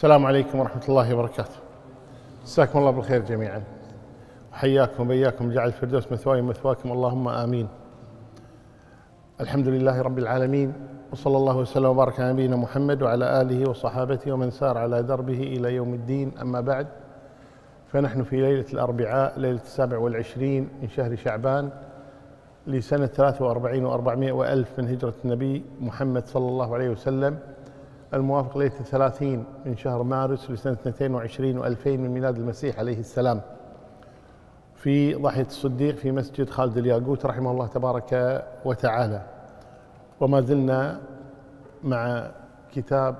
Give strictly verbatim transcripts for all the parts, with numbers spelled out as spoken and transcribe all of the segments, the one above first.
السلام عليكم ورحمة الله وبركاته. مساكم الله بالخير جميعا، وحياكم وبياكم، جعل الفردوس مثواي ومثواكم، اللهم آمين. الحمد لله رب العالمين، وصلى الله وسلم وبارك على نبينا محمد وعلى آله وصحابته ومن سار على دربه إلى يوم الدين. أما بعد، فنحن في ليلة الأربعاء، ليلة السابع والعشرين من شهر شعبان لسنة ثلاثة وأربعين وأربعمائة وألف من هجرة النبي محمد صلى الله عليه وسلم، الموافق ليلة الثلاثين من شهر مارس لسنة اثنتين وعشرين وألفين من ميلاد المسيح عليه السلام، في ضاحية الصديق في مسجد خالد الياقوت رحمه الله تبارك وتعالى. وما زلنا مع كتاب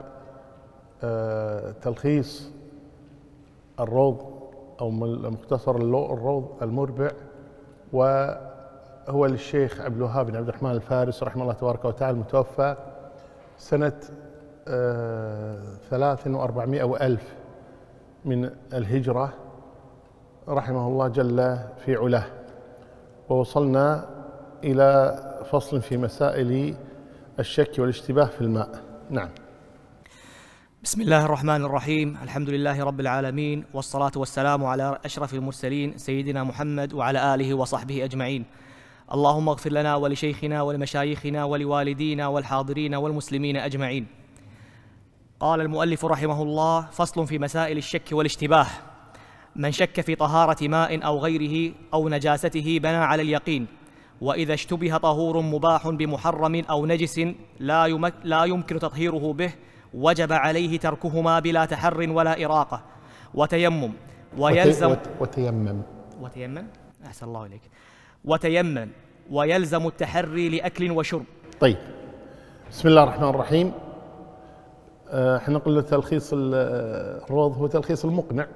تلخيص الروض أو مختصر الروض المربع، وهو للشيخ عبد الوهاب بن عبد الرحمن الفارس رحمه الله تبارك وتعالى، المتوفى سنة ثلاث وأربعمائة وألف من الهجرة رحمه الله جل في علاه. ووصلنا إلى فصل في مسائل الشك والاشتباه في الماء. نعم. بسم الله الرحمن الرحيم، الحمد لله رب العالمين، والصلاة والسلام على أشرف المرسلين سيدنا محمد وعلى آله وصحبه أجمعين. اللهم اغفر لنا ولشيخنا ولمشايخنا ولوالدينا والحاضرين والمسلمين أجمعين. قال المؤلف رحمه الله: فصل في مسائل الشك والاشتباه. من شك في طهارة ماء أو غيره أو نجاسته بنى على اليقين، وإذا اشتبه طهور مباح بمحرم أو نجس لا, يمك لا يمكن تطهيره به وجب عليه تركهما بلا تحر ولا إراقة وتيمم ويلزم وتيمم وتيمم أحسن الله إليك وتيمم ويلزم التحري لأكل وشرب. طيب، بسم الله الرحمن الرحيم. احنا قلنا تلخيص الروض هو تلخيص المقنع،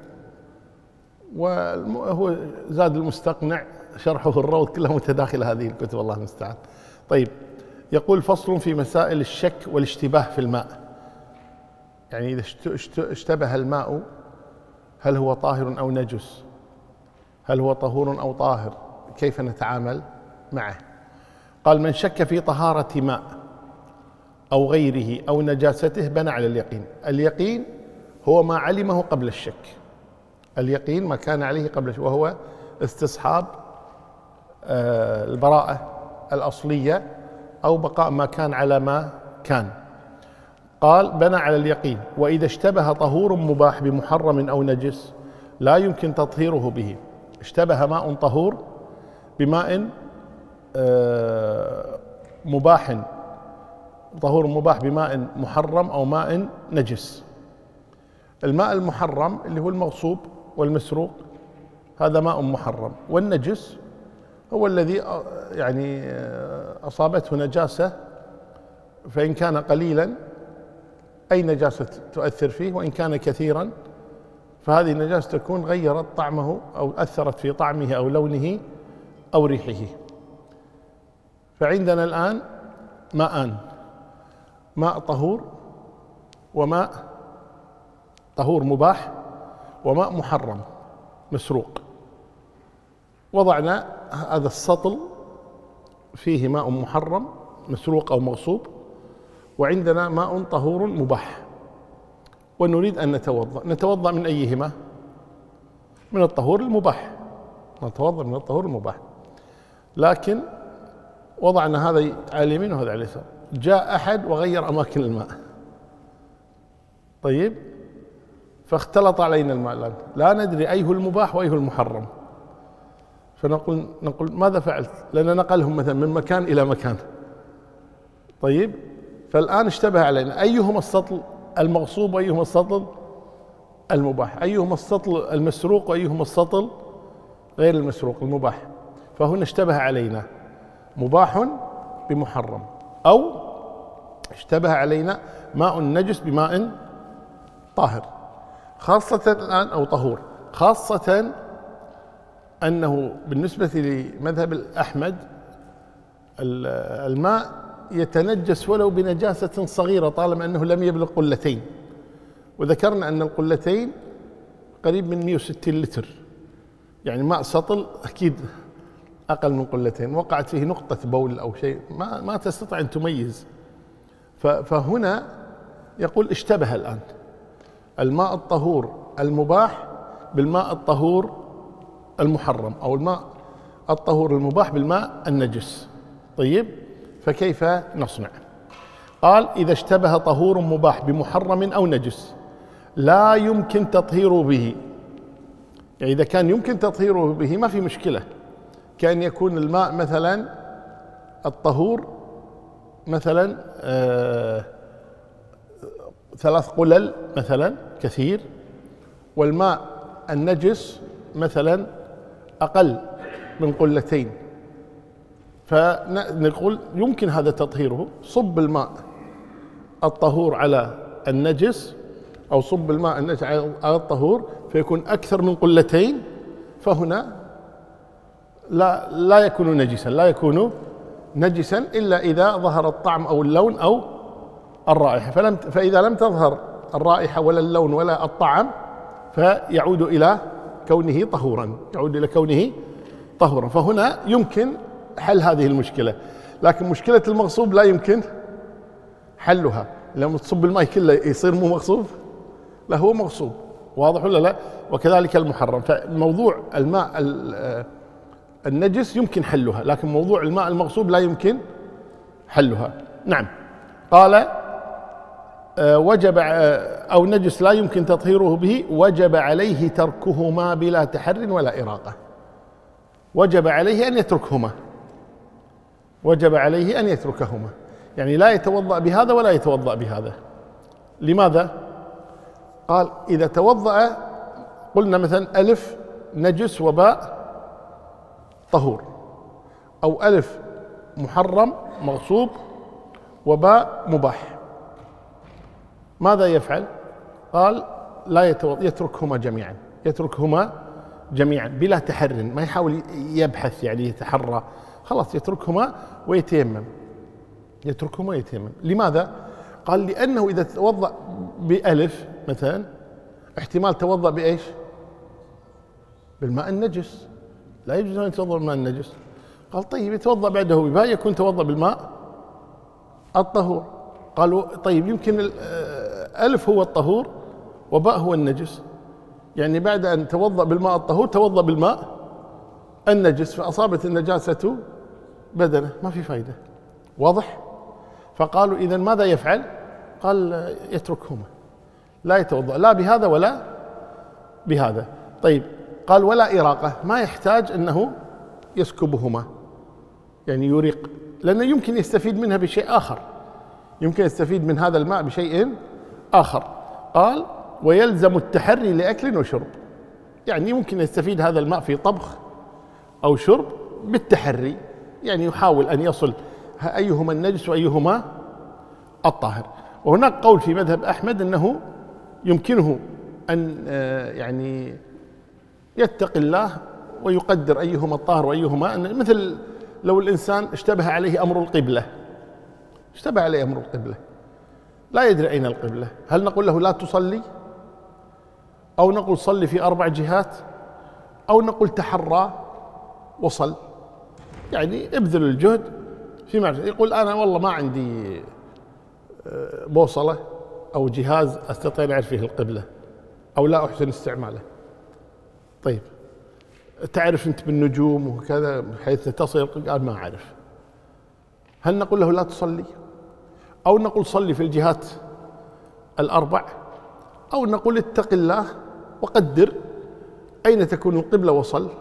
وهو زاد المستقنع شرحه الروض، كلها متداخلة هذه الكتب، الله المستعان. طيب، يقول: فصل في مسائل الشك والاشتباه في الماء. يعني إذا اشتبه الماء، هل هو طاهر أو نجس؟ هل هو طهور أو طاهر؟ كيف نتعامل معه؟ قال: من شك في طهارة ماء أو غيره أو نجاسته بنى على اليقين. اليقين هو ما علمه قبل الشك، اليقين ما كان عليه قبل الشك، وهو استصحاب البراءة الأصلية أو بقاء ما كان على ما كان. قال: بنى على اليقين. وإذا اشتبه طهور مباح بمحرم أو نجس لا يمكن تطهيره به. اشتبه ماء طهور بماء مباح، طهور مباح بماء محرم أو ماء نجس. الماء المحرم اللي هو المغصوب والمسروق، هذا ماء محرم. والنجس هو الذي يعني أصابته نجاسة، فإن كان قليلا أي نجاسة تؤثر فيه، وإن كان كثيرا فهذه النجاسة تكون غيرت طعمه أو أثرت في طعمه أو لونه أو ريحه. فعندنا الآن ماءان: ماء طهور وماء طهور مباح وماء محرم مسروق. وضعنا هذا السطل فيه ماء محرم مسروق أو مغصوب، وعندنا ماء طهور مباح، ونريد أن نتوضأ. نتوضأ من أيهما؟ من الطهور المباح، نتوضأ من الطهور المباح. لكن وضعنا هذا على اليمين وهذا على اليسار، جاء أحد وغير أماكن الماء. طيب، فاختلط علينا الماء الآن، لا ندري أيه المباح وأيه المحرم. فنقول نقول ماذا فعلت؟ لأن نقلهم مثلا من مكان إلى مكان. طيب، فالآن اشتبه علينا أيهما السطل المغصوب وأيهما السطل المباح، أيهما السطل المسروق وأيهما السطل غير المسروق المباح. فهنا اشتبه علينا مباح بمحرم، أو اشتبه علينا ماء نجس بماء طاهر، خاصة الآن أو طهور، خاصة أنه بالنسبة لمذهب الأحمد الماء يتنجس ولو بنجاسة صغيرة طالما أنه لم يبلغ قلتين. وذكرنا أن القلتين قريب من مئة وستين لتر، يعني ماء سطل أكيد أقل من قلتين، وقعت فيه نقطة بول أو شيء ما, ما تستطيع أن تميز. فهنا يقول اشتبه الآن، الماء الطهور المباح بالماء الطهور المحرم، أو الماء الطهور المباح بالماء النجس. طيب، فكيف نصنع؟ قال: إذا اشتبه طهور مباح بمحرم أو نجس لا يمكن تطهيره به. يعني إذا كان يمكن تطهيره به ما في مشكلة، كأن يكون الماء مثلا الطهور مثلا آه ثلاث قلل مثلا كثير، والماء النجس مثلا أقل من قلتين، فنقول يمكن هذا تطهيره. صب الماء الطهور على النجس، أو صب الماء النجس على الطهور فيكون أكثر من قلتين، فهنا لا لا يكون نجسا، لا يكون نجسا إلا إذا ظهر الطعم أو اللون أو الرائحة. فلم فإذا لم تظهر الرائحة ولا اللون ولا الطعم فيعود إلى كونه طهورا، يعود إلى كونه طهورا. فهنا يمكن حل هذه المشكلة، لكن مشكلة المغصوب لا يمكن حلها. لما تصب الماء كله يصير مو مغصوب، لا هو مغصوب. واضح ولا لا؟ وكذلك المحرم. فموضوع الماء النجس يمكن حلها، لكن موضوع الماء المغصوب لا يمكن حلها. نعم. قال: وجب أو نجس لا يمكن تطهيره به، وجب عليه تركهما بلا تحر ولا إراقة. وجب عليه أن يتركهما، وجب عليه أن يتركهما، يعني لا يتوضأ بهذا ولا يتوضأ بهذا. لماذا؟ قال: إذا توضأ، قلنا مثلا ألف نجس وباء طهور، أو ألف محرم مغصوب وباء مباح، ماذا يفعل؟ قال: لا يتوضأ، يتركهما جميعا، يتركهما جميعا بلا تحر، ما يحاول يبحث يعني يتحرى، خلاص يتركهما ويتيمم، يتركهما ويتيمم. لماذا؟ قال: لأنه إذا توضأ بألف مثلا احتمال توضأ بإيش؟ بالماء النجس، لا يجوز أن يتوضأ بالماء النجس. قال: طيب يتوضأ بعده بماء يكون توضأ بالماء الطهور. قالوا: طيب يمكن ألف هو الطهور وباء هو النجس، يعني بعد أن توضأ بالماء الطهور توضأ بالماء النجس فأصابت النجاسة بدنه، ما في فايدة. واضح؟ فقالوا: إذا ماذا يفعل؟ قال: يتركهما، لا يتوضأ لا بهذا ولا بهذا. طيب، قال: ولا إراقة، ما يحتاج أنه يسكبهما، يعني يريق، لأنه يمكن يستفيد منها بشيء آخر، يمكن يستفيد من هذا الماء بشيء آخر. قال: ويلزم التحري لأكل وشرب، يعني يمكن يستفيد هذا الماء في طبخ أو شرب بالتحري، يعني يحاول أن يصل أيهما النجس وأيهما الطاهر. وهناك قول في مذهب أحمد أنه يمكنه أن يعني يتقي الله ويقدر أيهما الطاهر وأيهما، مثل لو الإنسان اشتبه عليه أمر القبلة، اشتبه عليه أمر القبلة لا يدري أين القبلة، هل نقول له لا تصلي، أو نقول صلي في أربع جهات، أو نقول تحرى وصل، يعني ابذل الجهد في معرفة. يقول: أنا والله ما عندي بوصلة أو جهاز أستطيع أن أعرف فيه القبلة، أو لا أحسن استعماله. طيب، تعرف أنت بالنجوم وكذا حيث تصل؟ قال: ما أعرف. هل نقول له لا تصلي، أو نقول صلي في الجهات الأربع، أو نقول اتق الله وقدر أين تكون القبلة وصل؟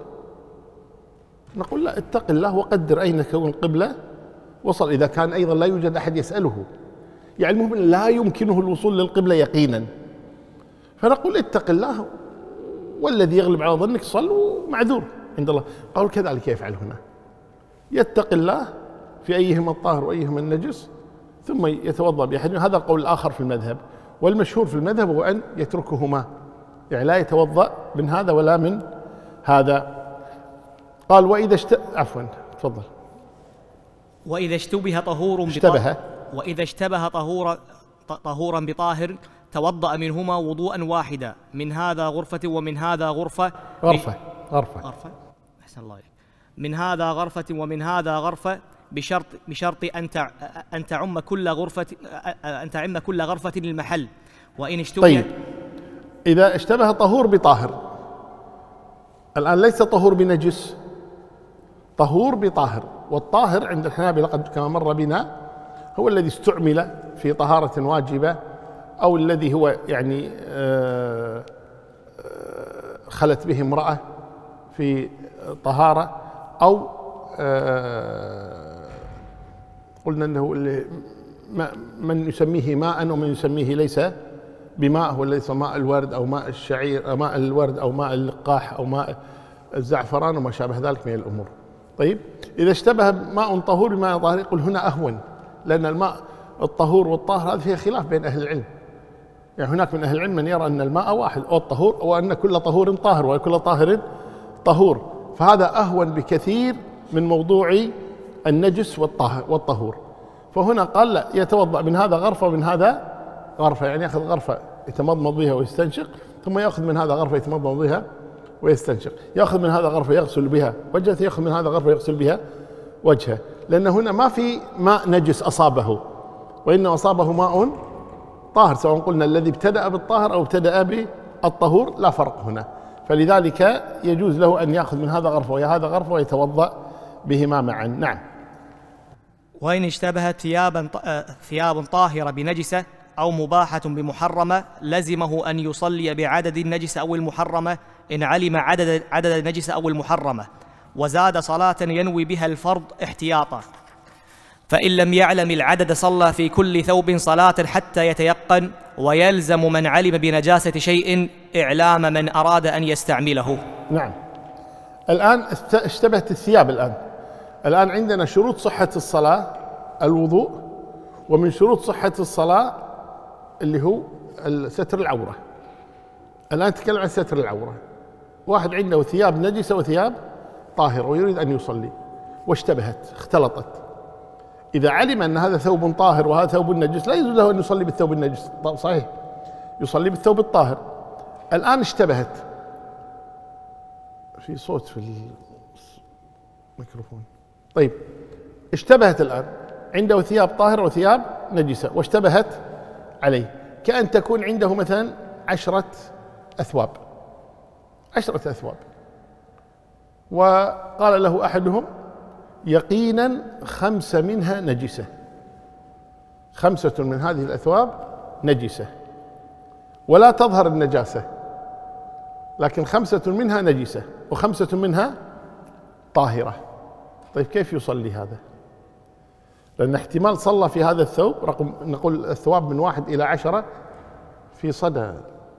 نقول: لا، اتق الله وقدر أين تكون القبلة وصل، إذا كان أيضا لا يوجد أحد يسأله، يعني المهم لا يمكنه الوصول للقبلة يقينا، فنقول: اتق الله والذي يغلب على ظنك صل ومعذور عند الله. قالوا: كذلك يفعل هنا، يتق الله في أيهما الطاهر وأيهما النجس ثم يتوضأ بأحدهما. هذا القول الآخر في المذهب، والمشهور في المذهب هو أن يتركهما، يعني لا يتوضأ من هذا ولا من هذا. قال: وإذا اشت... عفوا تفضل. وإذا اشتبه طهور اشتبه وإذا اشتبه طهور طهورا بطاهر توضأ منهما وضوءا واحدا، من هذا غرفة ومن هذا غرفة غرفة غرفة غرفة أحسن الله عليك، من هذا غرفة ومن هذا غرفة، بشرط بشرط أن أن تعم كل غرفة أن تعم كل غرفة المحل، وإن اشتبه. طيب، إذا اشتبه طهور بطاهر، الآن ليس طهور بنجس، طهور بطاهر، والطاهر عند الحنابلة قد كما مر بنا هو الذي استعمل في طهارة واجبة، أو الذي هو يعني خلت به امرأة في طهارة، أو قلنا أنه من يسميه ماء ومن يسميه ليس بماء، هو ليس ماء الورد أو ماء الشعير، ماء الورد أو ماء اللقاح أو ماء الزعفران وما شابه ذلك من الأمور. طيب إذا اشتبه ماء طهور بماء طاهر يقول هنا أهون، لأن الماء الطهور والطاهر هذا فيها خلاف بين أهل العلم، يعني هناك من أهل العلم من يرى أن الماء واحد أو الطهور، وأن كل طهور طاهر وكل طاهر طهور، فهذا أهون بكثير من موضوع النجس والطهور. فهنا قال لا، يتوضأ من هذا غرفة ومن هذا غرفة، يعني يأخذ غرفة يتمضمض بها ويستنشق، ثم يأخذ من هذا غرفة يتمضمض بها ويستنشق، يأخذ من هذا غرفة يغسل بها وجهه، يأخذ من هذا غرفة يغسل بها وجهه، لأن هنا ما في ماء نجس أصابه، وإنما أصابه ماء طاهر، سواء قلنا الذي ابتدأ بالطاهر أو ابتدأ بالطهور لا فرق هنا، فلذلك يجوز له أن يأخذ من هذا غرفة وهذا غرفة ويتوضأ بهما معا. نعم. وإن اشتبهت ثيابا ثياب طاهرة بنجسة أو مباحة بمحرمة لزمه أن يصلي بعدد النجسة أو المحرمة إن علم عدد عدد النجسة أو المحرمة، وزاد صلاة ينوي بها الفرض احتياطا، فإن لم يعلم العدد صلى في كل ثوب صلاة حتى يتيقن، ويلزم من علم بنجاسة شيء إعلام من أراد أن يستعمله. نعم. الآن اشتبهت الثياب. الآن الآن عندنا شروط صحة الصلاة الوضوء، ومن شروط صحة الصلاة اللي هو ستر العورة. الآن نتكلم عن ستر العورة. واحد عنده ثياب نجسة وثياب طاهرة ويريد أن يصلي، واشتبهت اختلطت، إذا علم أن هذا ثوب طاهر وهذا ثوب نجس لا يجوز له أن يصلي بالثوب النجس، صحيح يصلي بالثوب الطاهر. الآن اشتبهت، في صوت في الميكروفون. طيب اشتبهت الآن، عنده ثياب طاهرة وثياب نجسة واشتبهت عليه، كأن تكون عنده مثلا عشرة أثواب عشرة أثواب وقال له أحدهم يقينا خمسة منها نجسة، خمسة من هذه الأثواب نجسة ولا تظهر النجاسة، لكن خمسة منها نجسة وخمسة منها طاهرة. طيب كيف يصلي هذا؟ لأن احتمال صلى في هذا الثوب، رقم نقول الثواب من واحد إلى عشرة في صدى،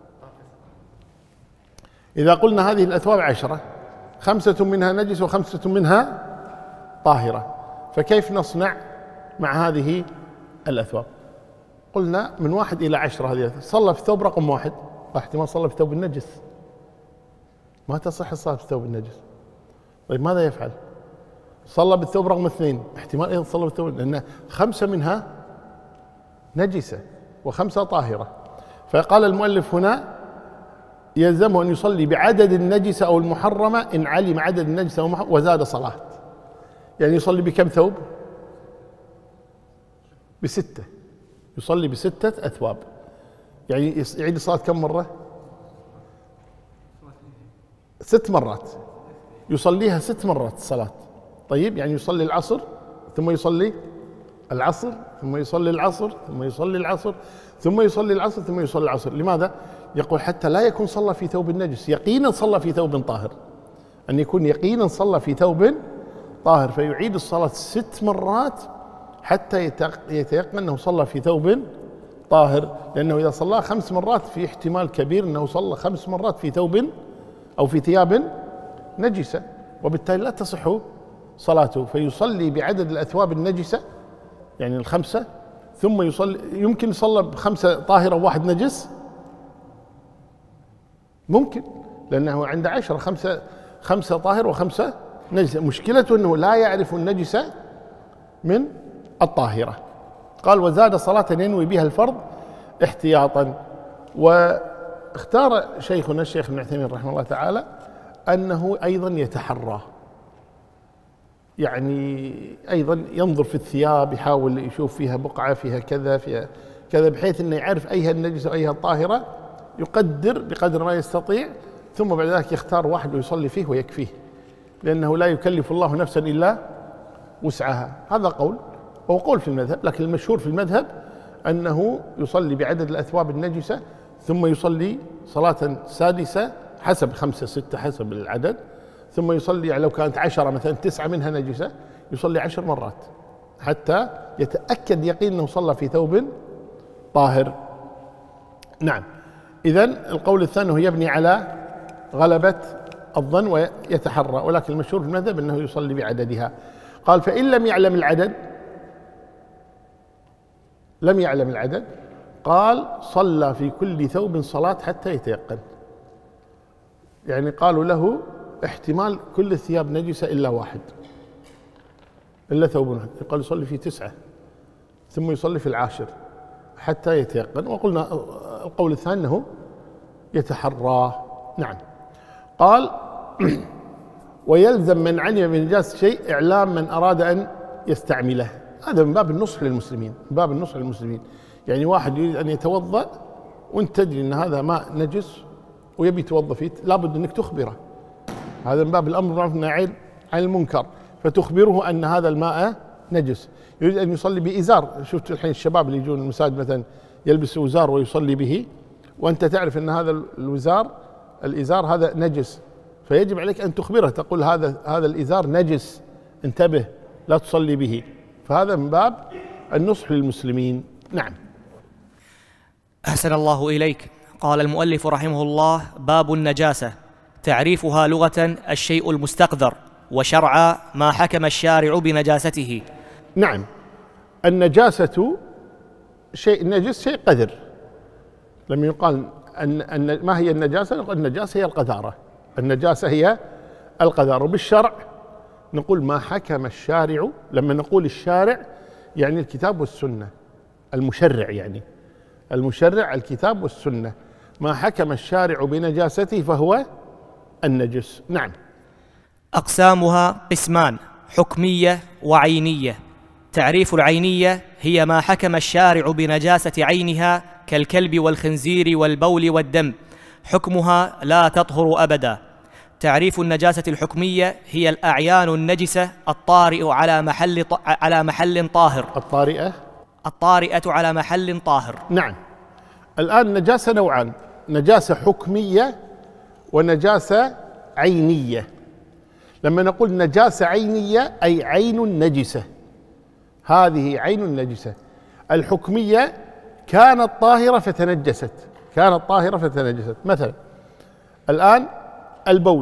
إذا قلنا هذه الأثواب عشرة، خمسة منها نجس وخمسة منها طاهرة، فكيف نصنع مع هذه الأثواب؟ قلنا من واحد إلى عشرة هذه الأثواب. صلى في ثوب رقم واحد، احتمال صلى في ثوب النجس، ما تصح الصلاة في ثوب النجس. طيب ماذا يفعل؟ صلى بالثوب رقم اثنين، احتمال أيضا صلى بالثوب، لأن خمسة منها نجسة وخمسة طاهرة. فقال المؤلف هنا يلزمه أن يصلي بعدد النجسة أو المحرمة إن علم عدد النجسة أو المحرمة وزاد صلاة. يعني يصلي بكم ثوب؟ بستة، يصلي بستة أثواب، يعني يعيد الصلاة كم مرة؟ ست مرات، يصليها ست مرات الصلاة. طيب يعني يصلي العصر ثم يصلي العصر ثم يصلي العصر ثم يصلي العصر ثم يصلي العصر ثم يصلي العصر. لماذا؟ يقول حتى لا يكون صلى في ثوب النجس، يقينا صلى في ثوب طاهر، أن يكون يقينا صلى في ثوب طاهر، فيعيد الصلاة ست مرات حتى يتيقن أنه صلى في ثوب طاهر، لأنه إذا صلى خمس مرات في احتمال كبير أنه صلى خمس مرات في ثوب أو في ثياب نجسة، وبالتالي لا تصح صلاته. فيصلي بعدد الأثواب النجسة يعني الخمسة، ثم يصلي، يمكن يصلى بخمسة طاهرة وواحد نجس، ممكن، لأنه عنده عشرة، خمسة خمسة طاهر وخمسة نجسة. مشكلته أنه لا يعرف النجسة من الطاهرة. قال وزاد صلاة ينوي بها الفرض احتياطا. واختار شيخنا الشيخ ابن عثيمين رحمه الله تعالى أنه أيضا يتحرى، يعني أيضا ينظر في الثياب، يحاول يشوف فيها بقعة فيها كذا فيها كذا، بحيث أنه يعرف أيها النجسة وأيها الطاهرة يقدر بقدر ما يستطيع، ثم بعد ذلك يختار واحد ويصلي فيه ويكفيه، لأنه لا يكلف الله نفسا إلا وسعها. هذا قول، وهو قول في المذهب، لكن المشهور في المذهب أنه يصلي بعدد الأثواب النجسة، ثم يصلي صلاة سادسة حسب خمسة ستة حسب العدد، ثم يصلي يعني لو كانت عشرة مثلا تسعة منها نجسة يصلي عشر مرات حتى يتأكد يقين أنه صلى في ثوب طاهر. نعم. إذن القول الثاني هو يبني على غلبة الظن ويتحرى، ولكن المشهور في المذهب أنه يصلي بعددها. قال فإن لم يعلم العدد، لم يعلم العدد، قال صلى في كل ثوب صلاة حتى يتيقن. يعني قالوا له احتمال كل الثياب نجسة إلا واحد، إلا ثوب واحد، قال يصلي في تسعة ثم يصلي في العاشر حتى يتيقن. وقلنا القول الثاني أنه يتحرى. نعم. قال ويلزم من علم بنجاسة شيء إعلام من أراد أن يستعمله. هذا من باب النصح للمسلمين، من باب النصح للمسلمين. يعني واحد يريد أن يتوضأ وأنت تدري أن هذا ماء نجس ويبي يتوضأ فيه، لابد أنك تخبره. هذا من باب الأمر بالمعروف والنهي عن المنكر، فتخبره أن هذا الماء نجس. يريد أن يصلي بإزار، شفت الحين الشباب اللي يجون المساجد مثلا يلبسوا وزار ويصلي به، وأنت تعرف أن هذا الوزار الإزار هذا نجس، فيجب عليك أن تخبره، تقول هذا هذا الإزار نجس، انتبه لا تصلي به. فهذا من باب النصح للمسلمين. نعم. أحسن الله إليك. قال المؤلف رحمه الله: باب النجاسة. تعريفها لغة الشيء المستقذر، وشرعا ما حكم الشارع بنجاسته. نعم. النجاسة شيء نجس، شيء قذر. لما يقال أن, أن ما هي النجاسة؟ نقول النجاسة هي القذارة، النجاسة هي القذارة. وبالشرع نقول ما حكم الشارع. لما نقول الشارع يعني الكتاب والسنة، المشرع يعني المشرع الكتاب والسنة. ما حكم الشارع بنجاسته فهو النجس. نعم. أقسامها قسمان: حكمية وعينية. تعريف العينية هي ما حكم الشارع بنجاسة عينها كالكلب والخنزير والبول والدم، حكمها لا تطهر أبدا. تعريف النجاسة الحكمية هي الأعيان النجسة الطارئة على محل على محل طاهر. الطارئة الطارئة على محل طاهر. نعم. الآن النجاسة نوعان: نجاسة حكمية ونجاسة عينية. لما نقول نجاسة عينية أي عين نجسة، هذه عين نجسة. الحكمية كانت طاهرة فتنجست، كانت طاهرة فتنجست. مثلا الآن البول،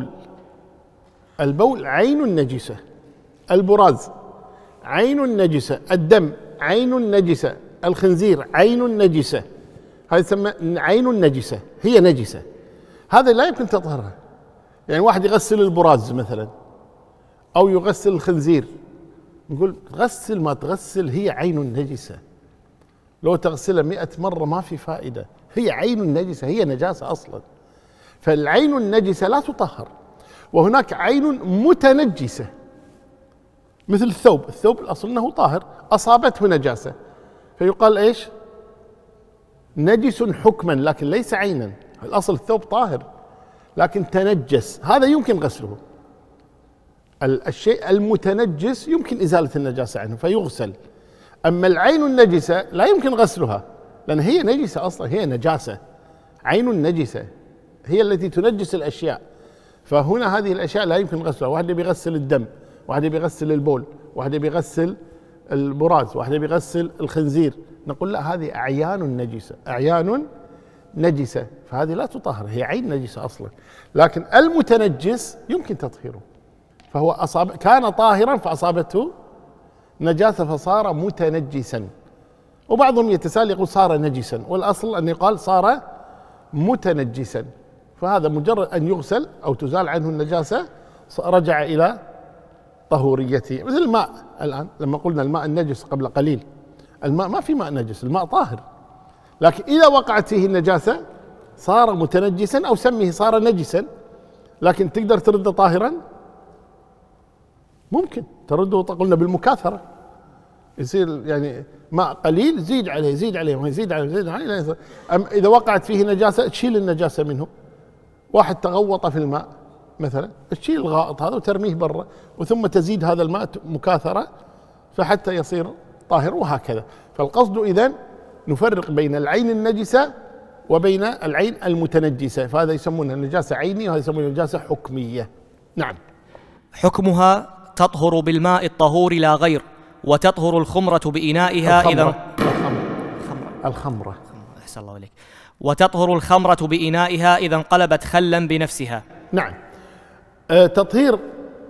البول عين نجسة، البراز عين نجسة، الدم عين نجسة، الخنزير عين نجسة، هذه تسمى عين نجسة، هي نجسة. هذا لا يمكن تطهرها. يعني واحد يغسل البراز مثلا أو يغسل الخنزير، نقول غسل ما تغسل، هي عين نجسة، لو تغسلها مئة مرة ما في فائدة، هي عين نجسة، هي نجاسة أصلا. فالعين النجسة لا تطهر. وهناك عين متنجسة مثل الثوب، الثوب الأصل أنه طاهر، أصابته نجاسة فيقال إيش؟ نجس حكما، لكن ليس عينا. الأصل الثوب طاهر لكن تنجس، هذا يمكن غسله. الشيء المتنجس يمكن إزالة النجاسة عنه فيغسل. أما العين النجسة لا يمكن غسلها، لأن هي نجسة أصلا، هي نجاسة، عين نجسة هي التي تنجس الأشياء. فهنا هذه الأشياء لا يمكن غسلها. واحد بيغسل الدم، واحد بيغسل البول، واحد بيغسل البراز، واحد بيغسل الخنزير، نقول لا، هذه أعيان نجسة، أعيان نجسة، فهذه لا تطهر، هي عين نجسة أصلا. لكن المتنجس يمكن تطهيره، فهو أصاب كان طاهرا فأصابته نجاسة فصار متنجسا. وبعضهم يتساءل يقول صار نجسا، والأصل أن يقال صار متنجسا. فهذا مجرد أن يغسل أو تزال عنه النجاسة رجع إلى طهوريته. مثل الماء الآن، لما قلنا الماء النجس قبل قليل، الماء ما في ماء نجس، الماء طاهر، لكن إذا وقعت فيه النجاسة صار متنجسا، أو سميه صار نجسا. لكن تقدر ترده طاهرا؟ ممكن ترده، قلنا بالمكاثرة، يصير يعني ماء قليل زيد عليه زيد عليه ويزيد عليه زيد عليه. أم إذا وقعت فيه نجاسة تشيل النجاسة منه. واحد تغوط في الماء مثلا تشيل الغائط هذا وترميه برا، وثم تزيد هذا الماء مكاثرة فحتى يصير طاهر، وهكذا. فالقصد إذن نفرق بين العين النجسة وبين العين المتنجسة، فهذا يسمونها نجاسة عينية وهذا يسمونها نجاسة حكمية. نعم. حكمها تطهر بالماء الطهور لا غير، وتطهر الخمرة بإنائها الخمرة. إذا الخمرة. الخمرة. أحسن الله إليك. وتطهر الخمرة بإنائها إذا انقلبت خلا بنفسها. نعم. آه تطهير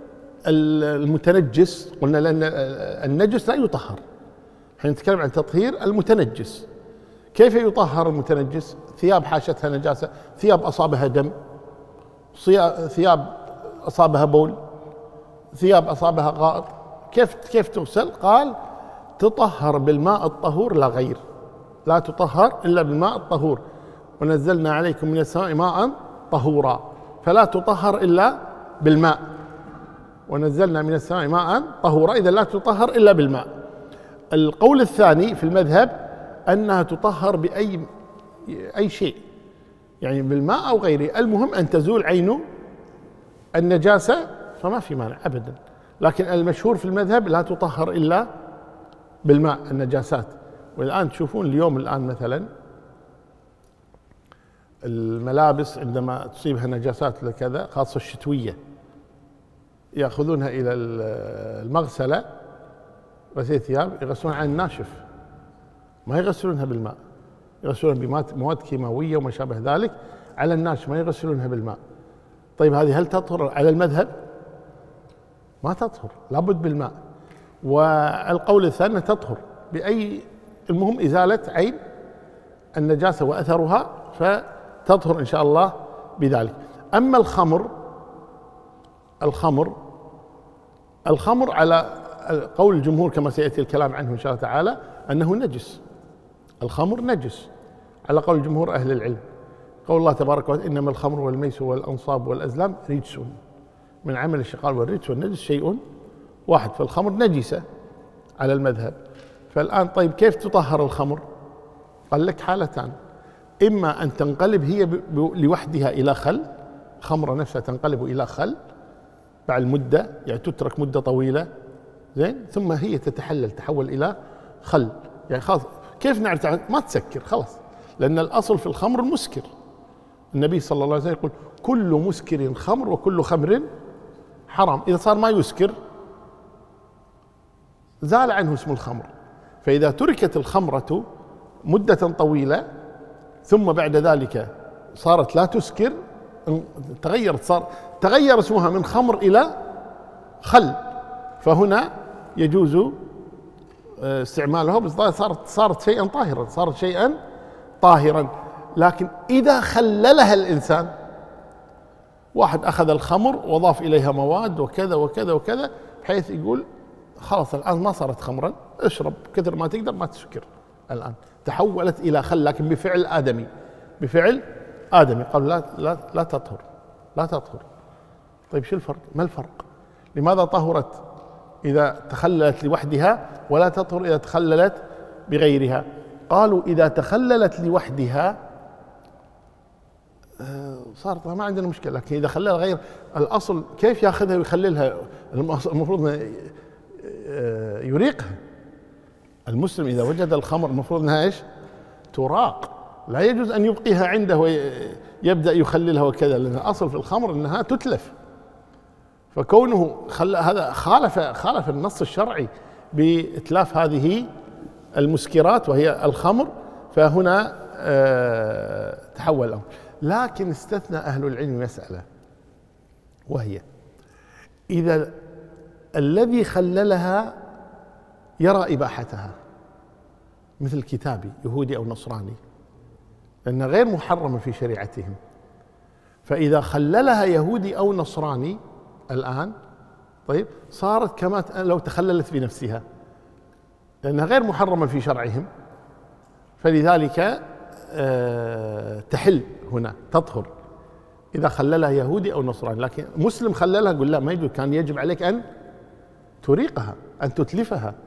المتنجس قلنا لأن النجس لا يطهر، حين نتكلم عن تطهير المتنجس. كيف يطهر المتنجس؟ ثياب حاشتها نجاسة، ثياب أصابها دم، ثياب أصابها بول، ثياب أصابها غائط، كيف كيف تغسل؟ قال تطهر بالماء الطهور لا غير، لا تطهر إلا بالماء الطهور. ونزلنا عليكم من السماء ماء طهورا، فلا تطهر إلا بالماء. ونزلنا من السماء ماء طهورا، إذا لا تطهر إلا بالماء. القول الثاني في المذهب أنها تطهر بأي أي شيء، يعني بالماء أو غيره، المهم أن تزول عين النجاسة فما في مانع أبدا. لكن المشهور في المذهب لا تطهر إلا بالماء النجاسات. والآن تشوفون اليوم الآن مثلا الملابس عندما تصيبها نجاسات لكذا خاصة الشتوية يأخذونها إلى المغسلة، غسيل ثياب، يغسلونها عن الناشف، ما يغسلونها بالماء، يغسلونها بمواد كيماوية وما شابه ذلك على الناشف، ما يغسلونها بالماء. طيب هذه هل تطهر على المذهب؟ ما تطهر، لابد بالماء. والقول الثاني تطهر بأي، المهم إزالة عين النجاسة وأثرها، فتطهر إن شاء الله بذلك. أما الخمر، الخمر الخمر على قول الجمهور كما سيأتي الكلام عنه إن شاء الله تعالى أنه نجس، الخمر نجس على قول جمهور أهل العلم. قول الله تبارك وتعالى إنما الخمر والميسر والأنصاب والأزلام رجس من عمل الشيطان، والرجس والنجس شيء واحد، فالخمر نجسة على المذهب. فالآن طيب كيف تطهر الخمر؟ قال لك حالتان، إما أن تنقلب هي لوحدها إلى خل، الخمرة نفسها تنقلب إلى خل بعد المدة، يعني تترك مدة طويلة زين، ثم هي تتحلل تحول إلى خل، يعني خلاص. كيف نعرف؟ ما تسكر خلاص، لأن الأصل في الخمر المسكر. النبي صلى الله عليه وسلم يقول كل مسكر خمر وكل خمر حرام. إذا صار ما يسكر زال عنه اسم الخمر. فإذا تركت الخمرة مدة طويلة ثم بعد ذلك صارت لا تسكر، تغيرت، صار تغير اسمها من خمر إلى خل، فهنا يجوز استعمالها، بس صارت صارت شيئا طاهرا، صارت شيئا طاهرا. لكن إذا خللها الإنسان، واحد أخذ الخمر وضاف إليها مواد وكذا وكذا وكذا، بحيث يقول خلاص الآن ما صارت خمرا، اشرب كثر ما تقدر ما تسكر، الآن تحولت إلى خل، لكن بفعل آدمي، بفعل آدمي. قال لا لا لا تطهر، لا تطهر. طيب شو الفرق؟ ما الفرق؟ لماذا طهرت إذا تخللت لوحدها ولا تطهر إذا تخللت بغيرها؟ قالوا إذا تخللت لوحدها صارت ما عندنا مشكلة، لكن إذا خللها غير الأصل كيف يأخذها ويخللها؟ المفروض يريقها. المسلم إذا وجد الخمر المفروض أنها إيش؟ تراق، لا يجوز أن يبقيها عنده ويبدأ يخللها وكذا، لأن الأصل في الخمر أنها تتلف. فكونه خل... هذا خالف خالف النص الشرعي بإتلاف هذه المسكرات وهي الخمر، فهنا آه تحول الأمر. لكن استثنى أهل العلم مسألة، وهي إذا الذي خللها يرى إباحتها، مثل كتابي يهودي أو نصراني، لأنها غير محرمة في شريعتهم، فإذا خللها يهودي أو نصراني الآن طيب صارت كما لو تخللت بنفسها، لأنها غير محرمة في شرعهم، فلذلك تحل هنا تطهر إذا خللها يهودي أو نصراني. لكن مسلم خللها قل لا ما يجوز، كان يجب عليك أن تريقها، أن تتلفها،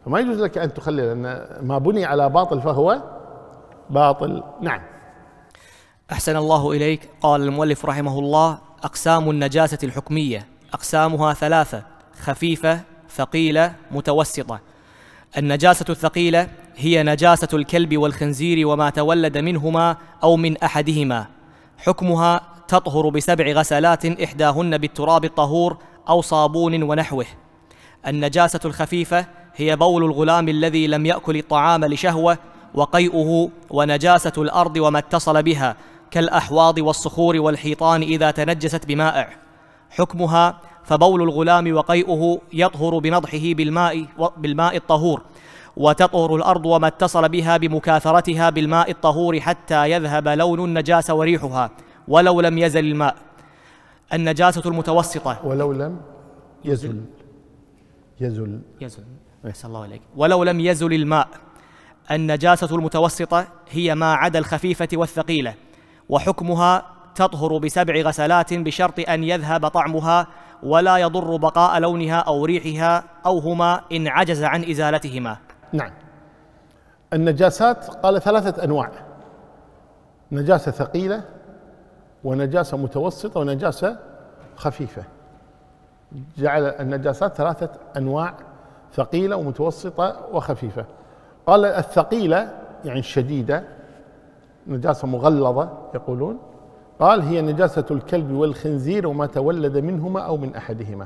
فما يجوز لك أن تخلي، لأن ما بني على باطل فهو باطل. نعم. أحسن الله إليك. قال المؤلف رحمه الله: أقسام النجاسة الحكمية أقسامها ثلاثة: خفيفة، ثقيلة، متوسطة. النجاسة الثقيلة هي نجاسة الكلب والخنزير وما تولد منهما أو من أحدهما. حكمها: تطهر بسبع غسلات إحداهن بالتراب الطهور أو صابون ونحوه. النجاسة الخفيفة هي بول الغلام الذي لم يأكل الطعام لشهوة، وقيئه، ونجاسة الأرض وما اتصل بها كالأحواض والصخور والحيطان إذا تنجست بمائع. حكمها: فبول الغلام وقيئه يطهر بنضحه بالماء بالماء الطهور، وتطهر الأرض وما اتصل بها بمكاثرتها بالماء الطهور حتى يذهب لون النجاسة وريحها ولو لم يزل الماء. النجاسة المتوسطة ولو لم يزل يزل يزل أحسن الله إليك ولو لم يزل الماء. النجاسة المتوسطة هي ما عدا الخفيفة والثقيلة، وحكمها: تطهر بسبع غسلات بشرط أن يذهب طعمها ولا يضر بقاء لونها أو ريحها أو هما إن عجز عن إزالتهما. نعم. النجاسات قال ثلاثة أنواع: نجاسة ثقيلة، ونجاسة متوسطة، ونجاسة خفيفة. جعل النجاسات ثلاثة أنواع: ثقيلة ومتوسطة وخفيفة. قال الثقيلة يعني الشديدة، نجاسة مغلظة يقولون. قال هي نجاسة الكلب والخنزير وما تولد منهما أو من أحدهما.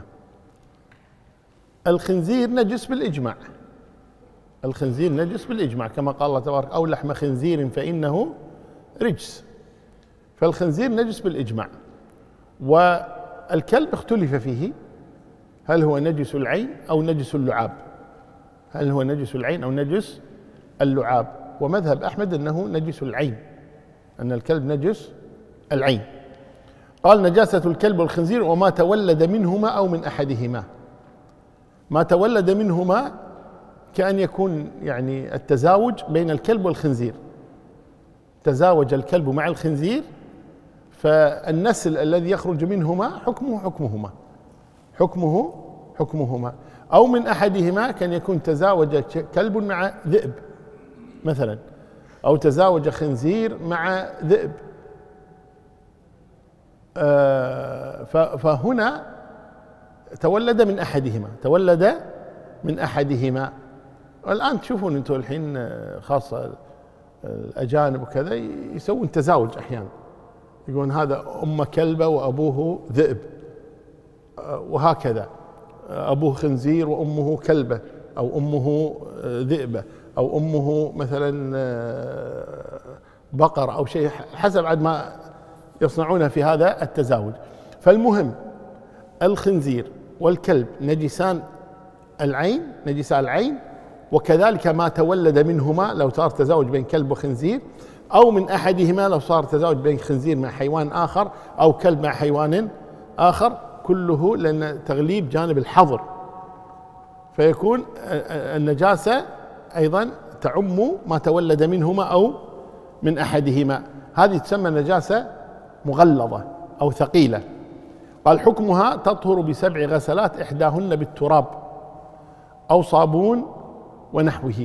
الخنزير نجس بالإجماع، الخنزير نجس بالإجماع كما قال الله تبارك: أو لحم خنزير فإنه رجس. فالخنزير نجس بالإجماع. والكلب اختلف فيه، هل هو نجس العين أو نجس اللعاب، هل هو نجس العين أو نجس اللعاب. ومذهب أحمد أنه نجس العين، أن الكلب نجس العين. قال نجاسة الكلب والخنزير وما تولد منهما أو من أحدهما. ما تولد منهما كأن يكون يعني التزاوج بين الكلب والخنزير، تزاوج الكلب مع الخنزير، فالنسل الذي يخرج منهما حكمه حكمهما حكمه حكمهما. أو من أحدهما كان يكون تزاوج كلب مع ذئب مثلا، أو تزاوج خنزير مع ذئب. فهنا تولد من أحدهما، تولد من أحدهما. والآن تشوفون أنتم الحين خاصة الأجانب وكذا يسوون تزاوج أحيانا، يقولون هذا أم كلبة وأبوه ذئب، وهكذا أبوه خنزير وأمه كلبة، أو أمه ذئبة، أو أمه مثلا بقر أو شيء، حسب عد ما يصنعون في هذا التزاوج. فالمهم الخنزير والكلب نجسان العين، نجسان العين، وكذلك ما تولد منهما لو صار تزاوج بين كلب وخنزير، أو من أحدهما لو صار تزاوج بين خنزير مع حيوان آخر أو كلب مع حيوان آخر، كله لأن تغليب جانب الحظر، فيكون النجاسة أيضا تعم ما تولد منهما أو من أحدهما. هذه تسمى نجاسة مغلظة أو ثقيلة. قال حكمها: تطهر بسبع غسلات إحداهن بالتراب أو صابون ونحوه.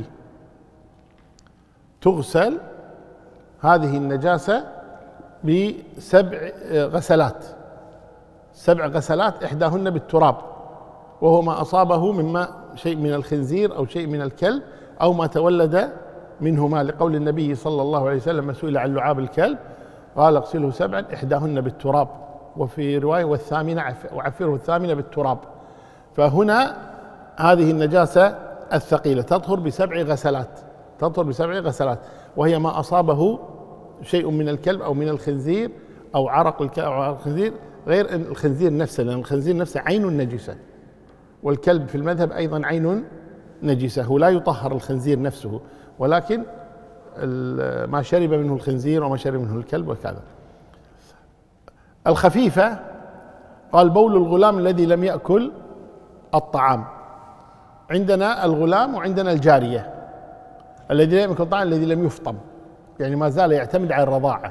تغسل هذه النجاسة بسبع غسلات، سبع غسلات إحداهن بالتراب، وهو ما أصابه مما شيء من الخنزير أو شيء من الكلب أو ما تولد منهما، لقول النبي صلى الله عليه وسلم: سئل عن لعاب الكلب قال: اغسله سبعا إحداهن بالتراب، وفي رواية والثامنة وعفره الثامنة بالتراب. فهنا هذه النجاسة الثقيلة تطهر بسبع غسلات، تطهر بسبع غسلات، وهي ما أصابه شيء من الكلب أو من الخنزير أو عرق الكلب أو عرق الخنزير، غير الخنزير نفسه، لأن الخنزير نفسه عين نجسة، والكلب في المذهب أيضا عين نجسة. هو لا يطهر الخنزير نفسه، ولكن ما شرب منه الخنزير وما شرب منه الكلب وكذا. الخفيفة قال بول الغلام الذي لم يأكل الطعام. عندنا الغلام وعندنا الجارية. الذي لم يأكل الطعام الذي لم يفطم، يعني ما زال يعتمد على الرضاعة.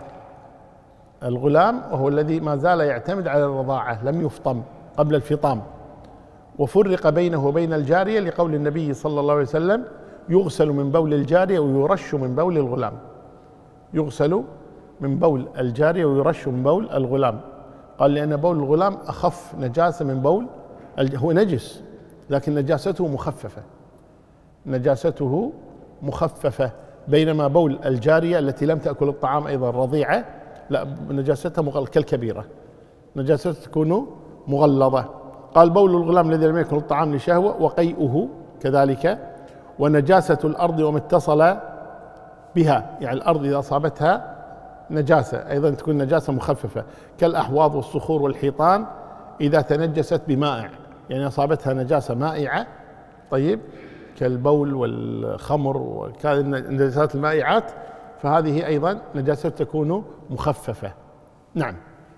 الغلام وهو الذي ما زال يعتمد على الرضاعة، لم يفطم قبل الفطام. وفرق بينه وبين الجارية لقول النبي صلى الله عليه وسلم: يغسل من بول الجارية ويرش من بول الغلام. يغسل من بول الجارية ويرش من بول الغلام. قال لأن بول الغلام أخف نجاسة من بول، هو نجس لكن نجاسته مخففة، نجاسته مخففة، بينما بول الجارية التي لم تأكل الطعام أيضا رضيعة لا نجاستها مغلظة كالكبيرة، نجاستها تكون مغلظة. قال: بول الغلام الذي لم يأكل الطعام لشهوة، وقيئه كذلك، ونجاسة الأرض وما اتصل بها، يعني الأرض إذا أصابتها نجاسة أيضا تكون نجاسة مخففة، كالأحواض والصخور والحيطان إذا تنجست بمائع، يعني أصابتها نجاسة مائعة، طيب، كالبول والخمر والنجاسات المائعات، فهذه أيضا نجاسة تكون مخففة. نعم.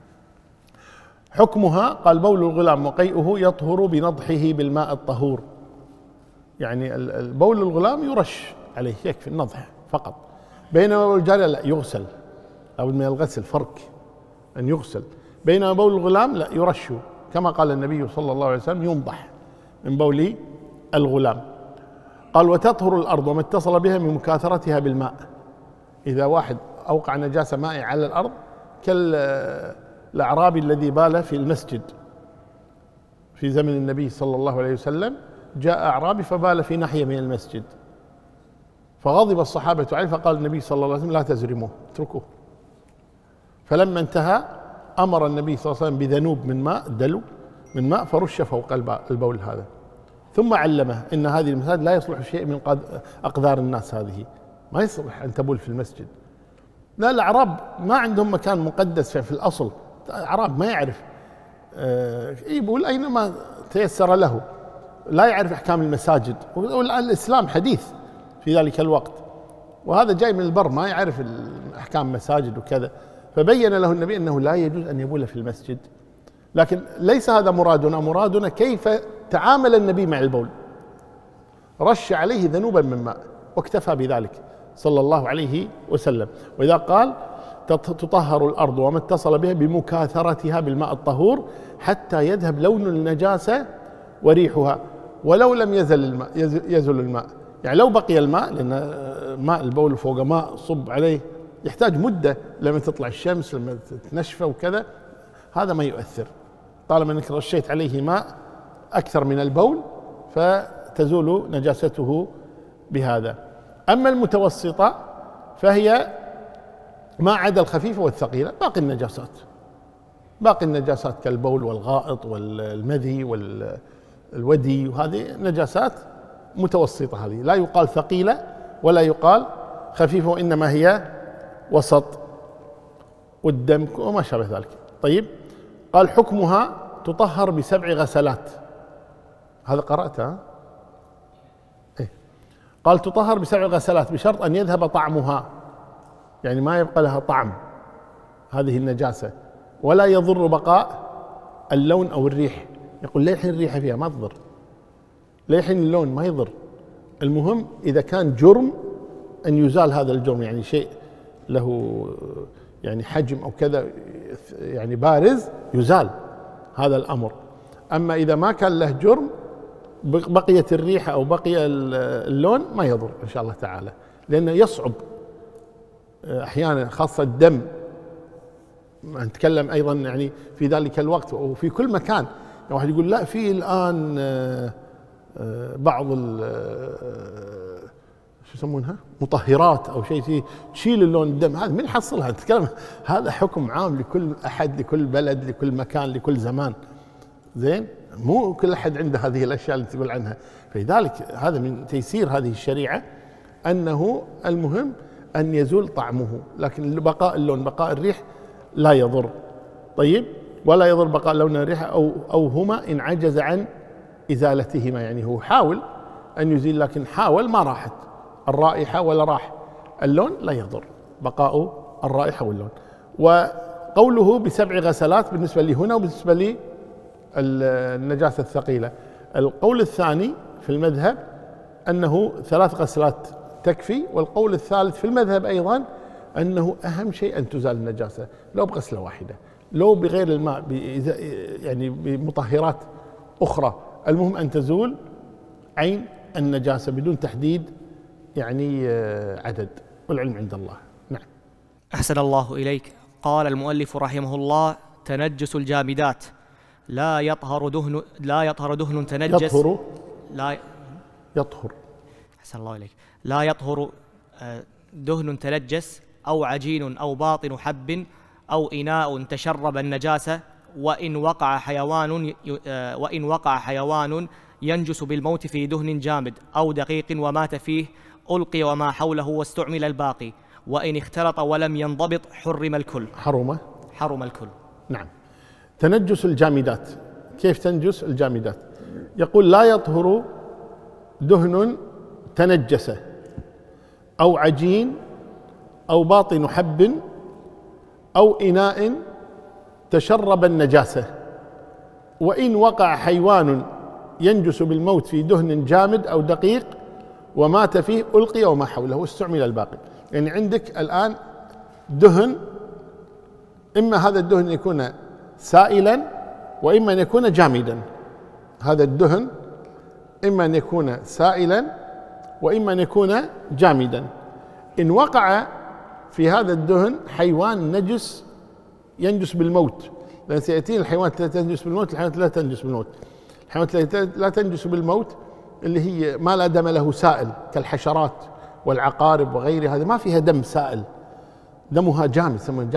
حكمها: قال: بول الغلام وقيئه يطهر بنضحه بالماء الطهور، يعني البول الغلام يرش عليه يكفي النضح فقط، بينما بول الجارية لا يغسل، أو من الغسل فرق أن يغسل، بينما بول الغلام لا يرش، كما قال النبي صلى الله عليه وسلم: ينضح من بول الغلام. قال: وتطهر الأرض وما اتصل بها من مكاثرتها بالماء، إذا واحد أوقع نجاسة مائعة على الأرض كالأعرابي الذي بال في المسجد في زمن النبي صلى الله عليه وسلم، جاء أعرابي فبال في ناحية من المسجد، فغضب الصحابة عليه، فقال النبي صلى الله عليه وسلم: لا تزرموه، اتركوه. فلما انتهى أمر النبي صلى الله عليه وسلم بذنوب من ماء، دلو من ماء، فرش فوق البول هذا، ثم علمه إن هذه المساجد لا يصلح شيء من أقدار الناس، هذه ما يصلح أن تبول في المسجد. لا، الأعراب ما عندهم مكان مقدس في الأصل، الأعراب ما يعرف يبول أينما تيسر له، لا يعرف أحكام المساجد، والإسلام حديث في ذلك الوقت، وهذا جاي من البر ما يعرف أحكام المساجد وكذا، فبين له النبي أنه لا يجوز أن يبول في المسجد. لكن ليس هذا مرادنا، مرادنا كيف تعامل النبي مع البول، رش عليه ذنوبا من ماء واكتفى بذلك صلى الله عليه وسلم. وإذا قال: تطهر الأرض وما اتصل بها بمكاثرتها بالماء الطهور حتى يذهب لون النجاسة وريحها، ولو لم يزل الماء يزل الماء، يعني لو بقي الماء، لأن ماء البول فوق ماء صب عليه يحتاج مدة لما تطلع الشمس لما تنشفه وكذا، هذا ما يؤثر طالما أنك رشيت عليه ماء أكثر من البول فتزول نجاسته بهذا. أما المتوسطة فهي ما عدا الخفيفة والثقيلة، باقي النجاسات، باقي النجاسات كالبول والغائط والمذي والودي، وهذه نجاسات متوسطة، هذه لا يقال ثقيلة ولا يقال خفيفة، وإنما هي وسط، والدم وما شابه ذلك. طيب، قال: حكمها تطهر بسبع غسلات، هذا قرأتها؟ إيه؟ قال: تطهر بسبع غسلات بشرط أن يذهب طعمها، يعني ما يبقى لها طعم هذه النجاسة، ولا يضر بقاء اللون أو الريح. يقول: ليه الحين الريحة فيها؟ ما تضر، ليه الحين اللون؟ ما يضر. المهم إذا كان جرم أن يزال هذا الجرم، يعني شيء له يعني حجم أو كذا يعني بارز، يزال هذا الأمر. أما إذا ما كان له جرم بقيت الريحة أو بقي اللون ما يضر إن شاء الله تعالى، لأنه يصعب أحيانا، خاصة الدم، نتكلم أيضا يعني في ذلك الوقت وفي كل مكان. يعني واحد يقول: لا، في الآن بعض شو يسمونها مطهرات أو شيء تشيل اللون الدم، هذا من حصلها؟ تتكلم، هذا حكم عام لكل أحد، لكل بلد، لكل مكان، لكل زمان، زين، مو كل أحد عنده هذه الأشياء اللي تقول عنها. فلذلك هذا من تيسير هذه الشريعة، أنه المهم أن يزول طعمه، لكن بقاء اللون بقاء الريح لا يضر. طيب، ولا يضر بقاء لون الريح أو أو هما إن عجز عن إزالتهما، يعني هو حاول أن يزيل لكن حاول ما راحت الرائحة ولا راح اللون، لا يضر بقاء الرائحة واللون. وقوله بسبع غسلات بالنسبة لي هنا وبالنسبة لي النجاسة الثقيلة. القول الثاني في المذهب أنه ثلاث غسلات تكفي، والقول الثالث في المذهب أيضا أنه أهم شيء أن تزال النجاسة لو بغسلة واحدة، لو بغير الماء يعني بمطهرات أخرى المهم أن تزول عين النجاسة بدون تحديد يعني عدد، والعلم عند الله. نعم. أحسن الله إليك. قال المؤلف رحمه الله: تنجس الجامدات لا يطهر دهن لا يطهر دهن تنجس يطهر لا يطهر أحسن الله إليك لا يطهر دهن تنجس أو عجين أو باطن حب أو إناء تشرب النجاسة، وإن وقع حيوان وإن وقع حيوان ينجس بالموت في دهن جامد أو دقيق ومات فيه ألقي وما حوله واستعمل الباقي، وإن اختلط ولم ينضبط حرم الكل. حرم حرم الكل. نعم. تنجس الجامدات، كيف تنجس الجامدات؟ يقول: لا يطهر دهن تنجس أو عجين أو باطن حب أو إناء تشرب النجاسة، وإن وقع حيوان ينجس بالموت في دهن جامد أو دقيق ومات فيه ألقي وما حوله واستعمل الباقي. يعني عندك الآن دهن، إما هذا الدهن يكون سائلا وإما أن يكون جامدا. هذا الدهن إما أن يكون سائلا وإما أن يكون جامدا. إن وقع في هذا الدهن حيوان نجس ينجس بالموت، لأن سيأتي الحيوانات التي تنجس بالموت، الحيوانات لا تنجس بالموت. الحيوانات التي لا تنجس بالموت اللي هي ما لا دم له سائل، كالحشرات والعقارب وغيرها، هذه ما فيها دم سائل، دمها جامد، يسمونه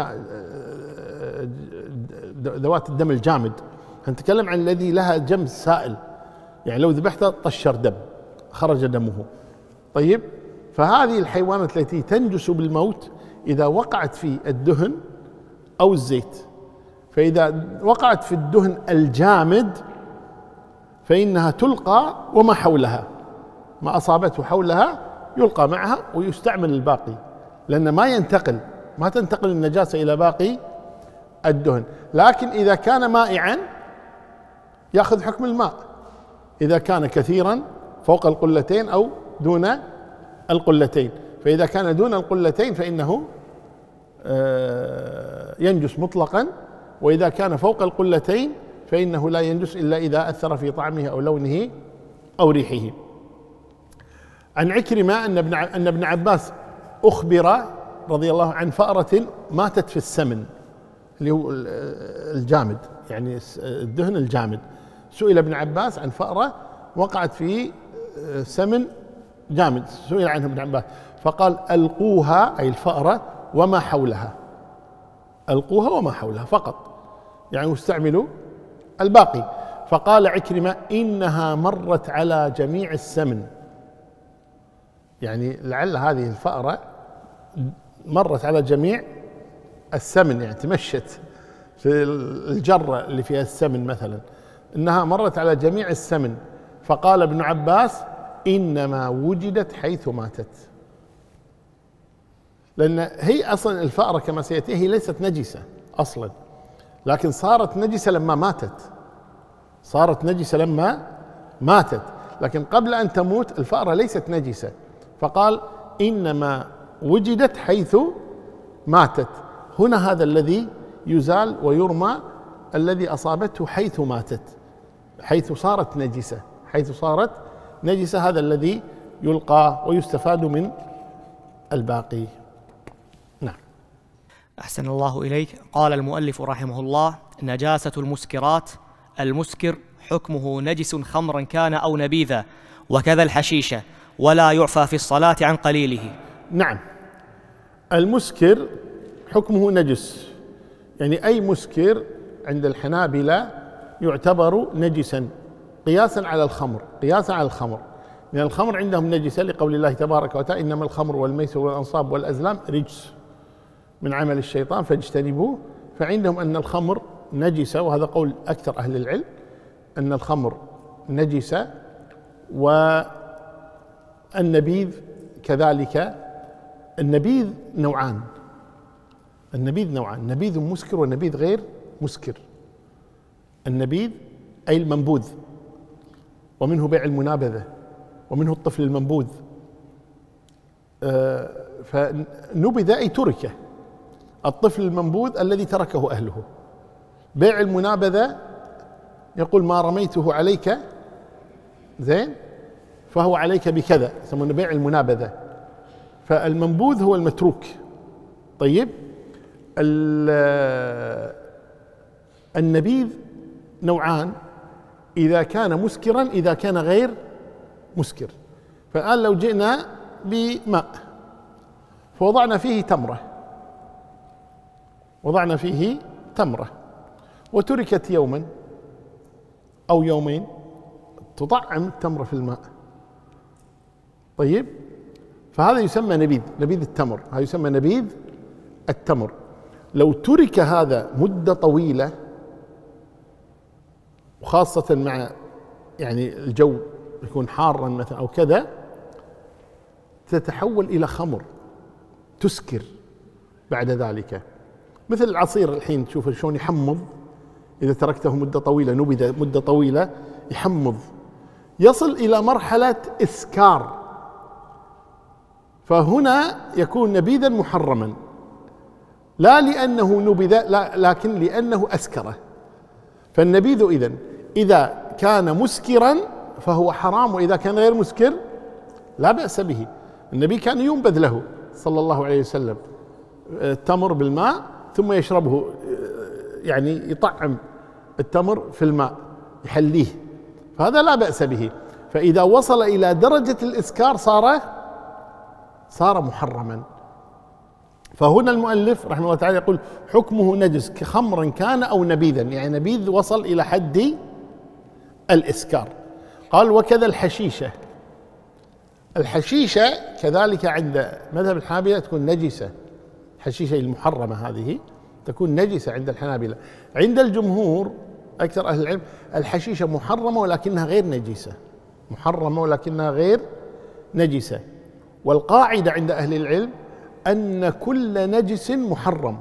ذوات الدم الجامد. نتكلم عن الذي لها دم سائل، يعني لو ذبحته طشر دم، خرج دمه. طيب، فهذه الحيوانات التي تنجس بالموت إذا وقعت في الدهن أو الزيت، فإذا وقعت في الدهن الجامد فإنها تلقى وما حولها، ما أصابته حولها يلقى معها ويستعمل الباقي، لأن ما ينتقل ما تنتقل النجاسة إلى باقي الدهن. لكن إذا كان مائعا يأخذ حكم الماء، إذا كان كثيرا فوق القلتين أو دون القلتين. فإذا كان دون القلتين فإنه ينجس مطلقا، وإذا كان فوق القلتين فإنه لا ينجس إلا إذا أثر في طعمه أو لونه أو ريحه. عن عكرمة أن ابن أن ابن عباس أخبر رضي الله عن فأرة ماتت في السمن اللي هو الجامد، يعني الدهن الجامد. سئل ابن عباس عن فأرة وقعت في سمن جامد، سئل عنه ابن عباس فقال: ألقوها، أي الفأرة، وما حولها، ألقوها وما حولها فقط، يعني واستعملوا الباقي. فقال عكرمة: إنها مرت على جميع السمن، يعني لعل هذه الفأرة مرت على جميع السمن، يعني تمشت في الجرة اللي فيها السمن مثلا، إنها مرت على جميع السمن. فقال ابن عباس: إنما وجدت حيث ماتت، لأن هي أصلا الفأرة كما سيأتي هي ليست نجسة أصلا، لكن صارت نجسة لما ماتت، صارت نجسة لما ماتت، لكن قبل أن تموت الفأرة ليست نجسة. فقال: إنما وجدت حيث ماتت. هنا هذا الذي يزال ويرمى الذي أصابته حيث ماتت، حيث صارت نجسة، حيث صارت نجسة، هذا الذي يلقى ويستفاد من الباقي. نعم. أحسن الله إليك. قال المؤلف رحمه الله: نجاسة المسكرات: المسكر حكمه نجس خمرا كان أو نبيذا، وكذا الحشيشة، ولا يعفى في الصلاة عن قليله. نعم. المسكر حكمه نجس، يعني أي مسكر عند الحنابلة يعتبر نجسا قياسا على الخمر، قياسا على الخمر، لأن الخمر عندهم نجسة لقول الله تبارك وتعالى: إنما الخمر والميسر والأنصاب والأزلام رجس من عمل الشيطان فاجتنبوه. فعندهم أن الخمر نجسة، وهذا قول أكثر أهل العلم أن الخمر نجسة، والنبيذ كذلك. النبيذ نوعان، النبيذ نوعان، نبيذ مسكر ونبيذ غير مسكر. النبيذ أي المنبوذ، ومنه بيع المنابذة، ومنه الطفل المنبوذ. فنبذ أي تركه، الطفل المنبوذ الذي تركه أهله. بيع المنابذة يقول: ما رميته عليك زين، فهو عليك بكذا، يسمونه بيع المنابذة. فالمنبوذ هو المتروك. طيب، النبيذ نوعان، إذا كان مسكرا إذا كان غير مسكر. فالآن لو جئنا بماء فوضعنا فيه تمرة، وضعنا فيه تمرة وتركت يوما أو يومين، تطعم التمرة في الماء. طيب، فهذا يسمى نبيذ، نبيذ التمر، هذا يسمى نبيذ التمر. لو ترك هذا مدة طويلة، وخاصة مع يعني الجو يكون حارا مثلا أو كذا، تتحول إلى خمر تسكر بعد ذلك. مثل العصير الحين تشوف شلون يحمض، إذا تركته مدة طويلة، نبذ مدة طويلة يحمض، يصل إلى مرحلة إسكار. فهنا يكون نبيذا محرما، لا لأنه نبذ، لا، لكن لأنه أسكره. فالنبيذ إذن إذا كان مسكرا فهو حرام، وإذا كان غير مسكر لا بأس به. النبي كان ينبذ له صلى الله عليه وسلم التمر بالماء ثم يشربه، يعني يطعم التمر في الماء يحليه، فهذا لا بأس به. فإذا وصل إلى درجة الإسكار صار صار محرما. فهنا المؤلف رحمه الله تعالى يقول حكمه نجس كخمر كان أو نبيذا، يعني نبيذ وصل إلى حد الإسكار. قال وكذا الحشيشة، الحشيشة كذلك عند مذهب الحنابلة تكون نجسة، الحشيشة المحرمة هذه تكون نجسة عند الحنابلة. عند الجمهور أكثر أهل العلم الحشيشة محرمة ولكنها غير نجسة، محرمة ولكنها غير نجسة. والقاعدة عند أهل العلم أن كل نجس محرم،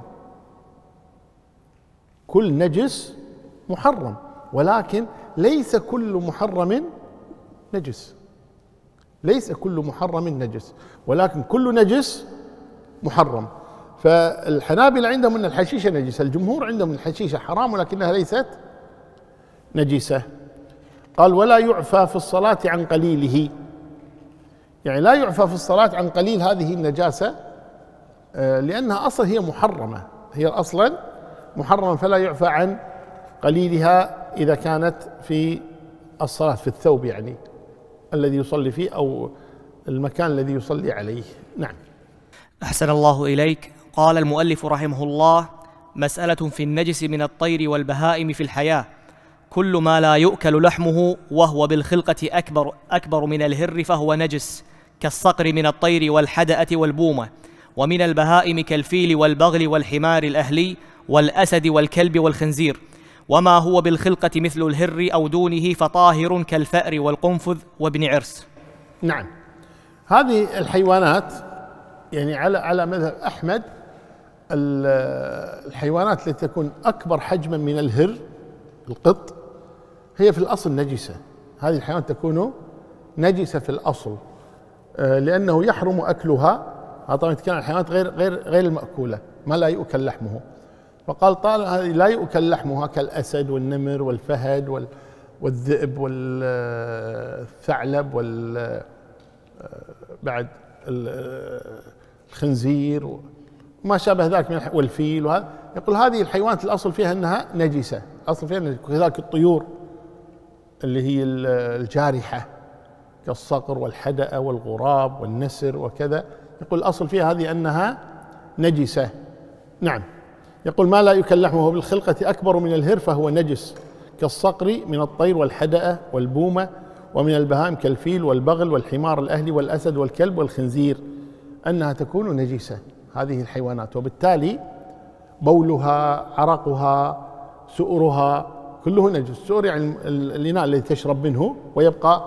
كل نجس محرم، ولكن ليس كل محرم نجس، ليس كل محرم نجس، ولكن كل نجس محرم. فالحنابلة عندهم أن الحشيشة نجسة، الجمهور عندهم الحشيشة حرام ولكنها ليست نجسة. قال ولا يعفى في الصلاة عن قليله، يعني لا يعفى في الصلاة عن قليل هذه النجاسة، لأنها أصلا هي محرمة، هي أصلا محرمة، فلا يعفى عن قليلها إذا كانت في الصلاة، في الثوب يعني الذي يصلي فيه أو المكان الذي يصلي عليه. نعم. أحسن الله إليك. قال المؤلف رحمه الله: مسألة في النجس من الطير والبهائم في الحياة: كل ما لا يؤكل لحمه وهو بالخلقة أكبر أكبر من الهر فهو نجس، كالصقر من الطير والحدأة والبومة، ومن البهائم كالفيل والبغل والحمار الأهلي والأسد والكلب والخنزير. وما هو بالخلقة مثل الهر أو دونه فطاهر كالفأر والقنفذ وابن عرس. نعم، هذه الحيوانات يعني على على مذهب أحمد الحيوانات التي تكون أكبر حجما من الهر القط هي في الأصل نجسة، هذه الحيوانات تكون نجسة في الأصل لأنه يحرم أكلها. هذا طبعا يتكلم عن الحيوانات غير غير غير المأكولة، ما لا يؤكل لحمه. فقال طال هذه لا يؤكل لحمها كالأسد والنمر والفهد والذئب والثعلب وال بعد الخنزير وما شابه ذلك من والفيل، وهذا يقول هذه الحيوانات الأصل فيها أنها نجسة، الأصل فيها نجسة. كذلك الطيور اللي هي الجارحة كالصقر والحدأة والغراب والنسر وكذا، يقول الأصل فيها هذه أنها نجسة. نعم. يقول ما لا يؤكل لحمه بالخلقة أكبر من الهر فهو نجس، كالصقر من الطير والحدأة والبومة، ومن البهائم كالفيل والبغل والحمار الأهلي والأسد والكلب والخنزير، أنها تكون نجسة هذه الحيوانات. وبالتالي بولها، عرقها، سؤرها كله نجس. السؤر يعني الإناء الذي تشرب منه ويبقى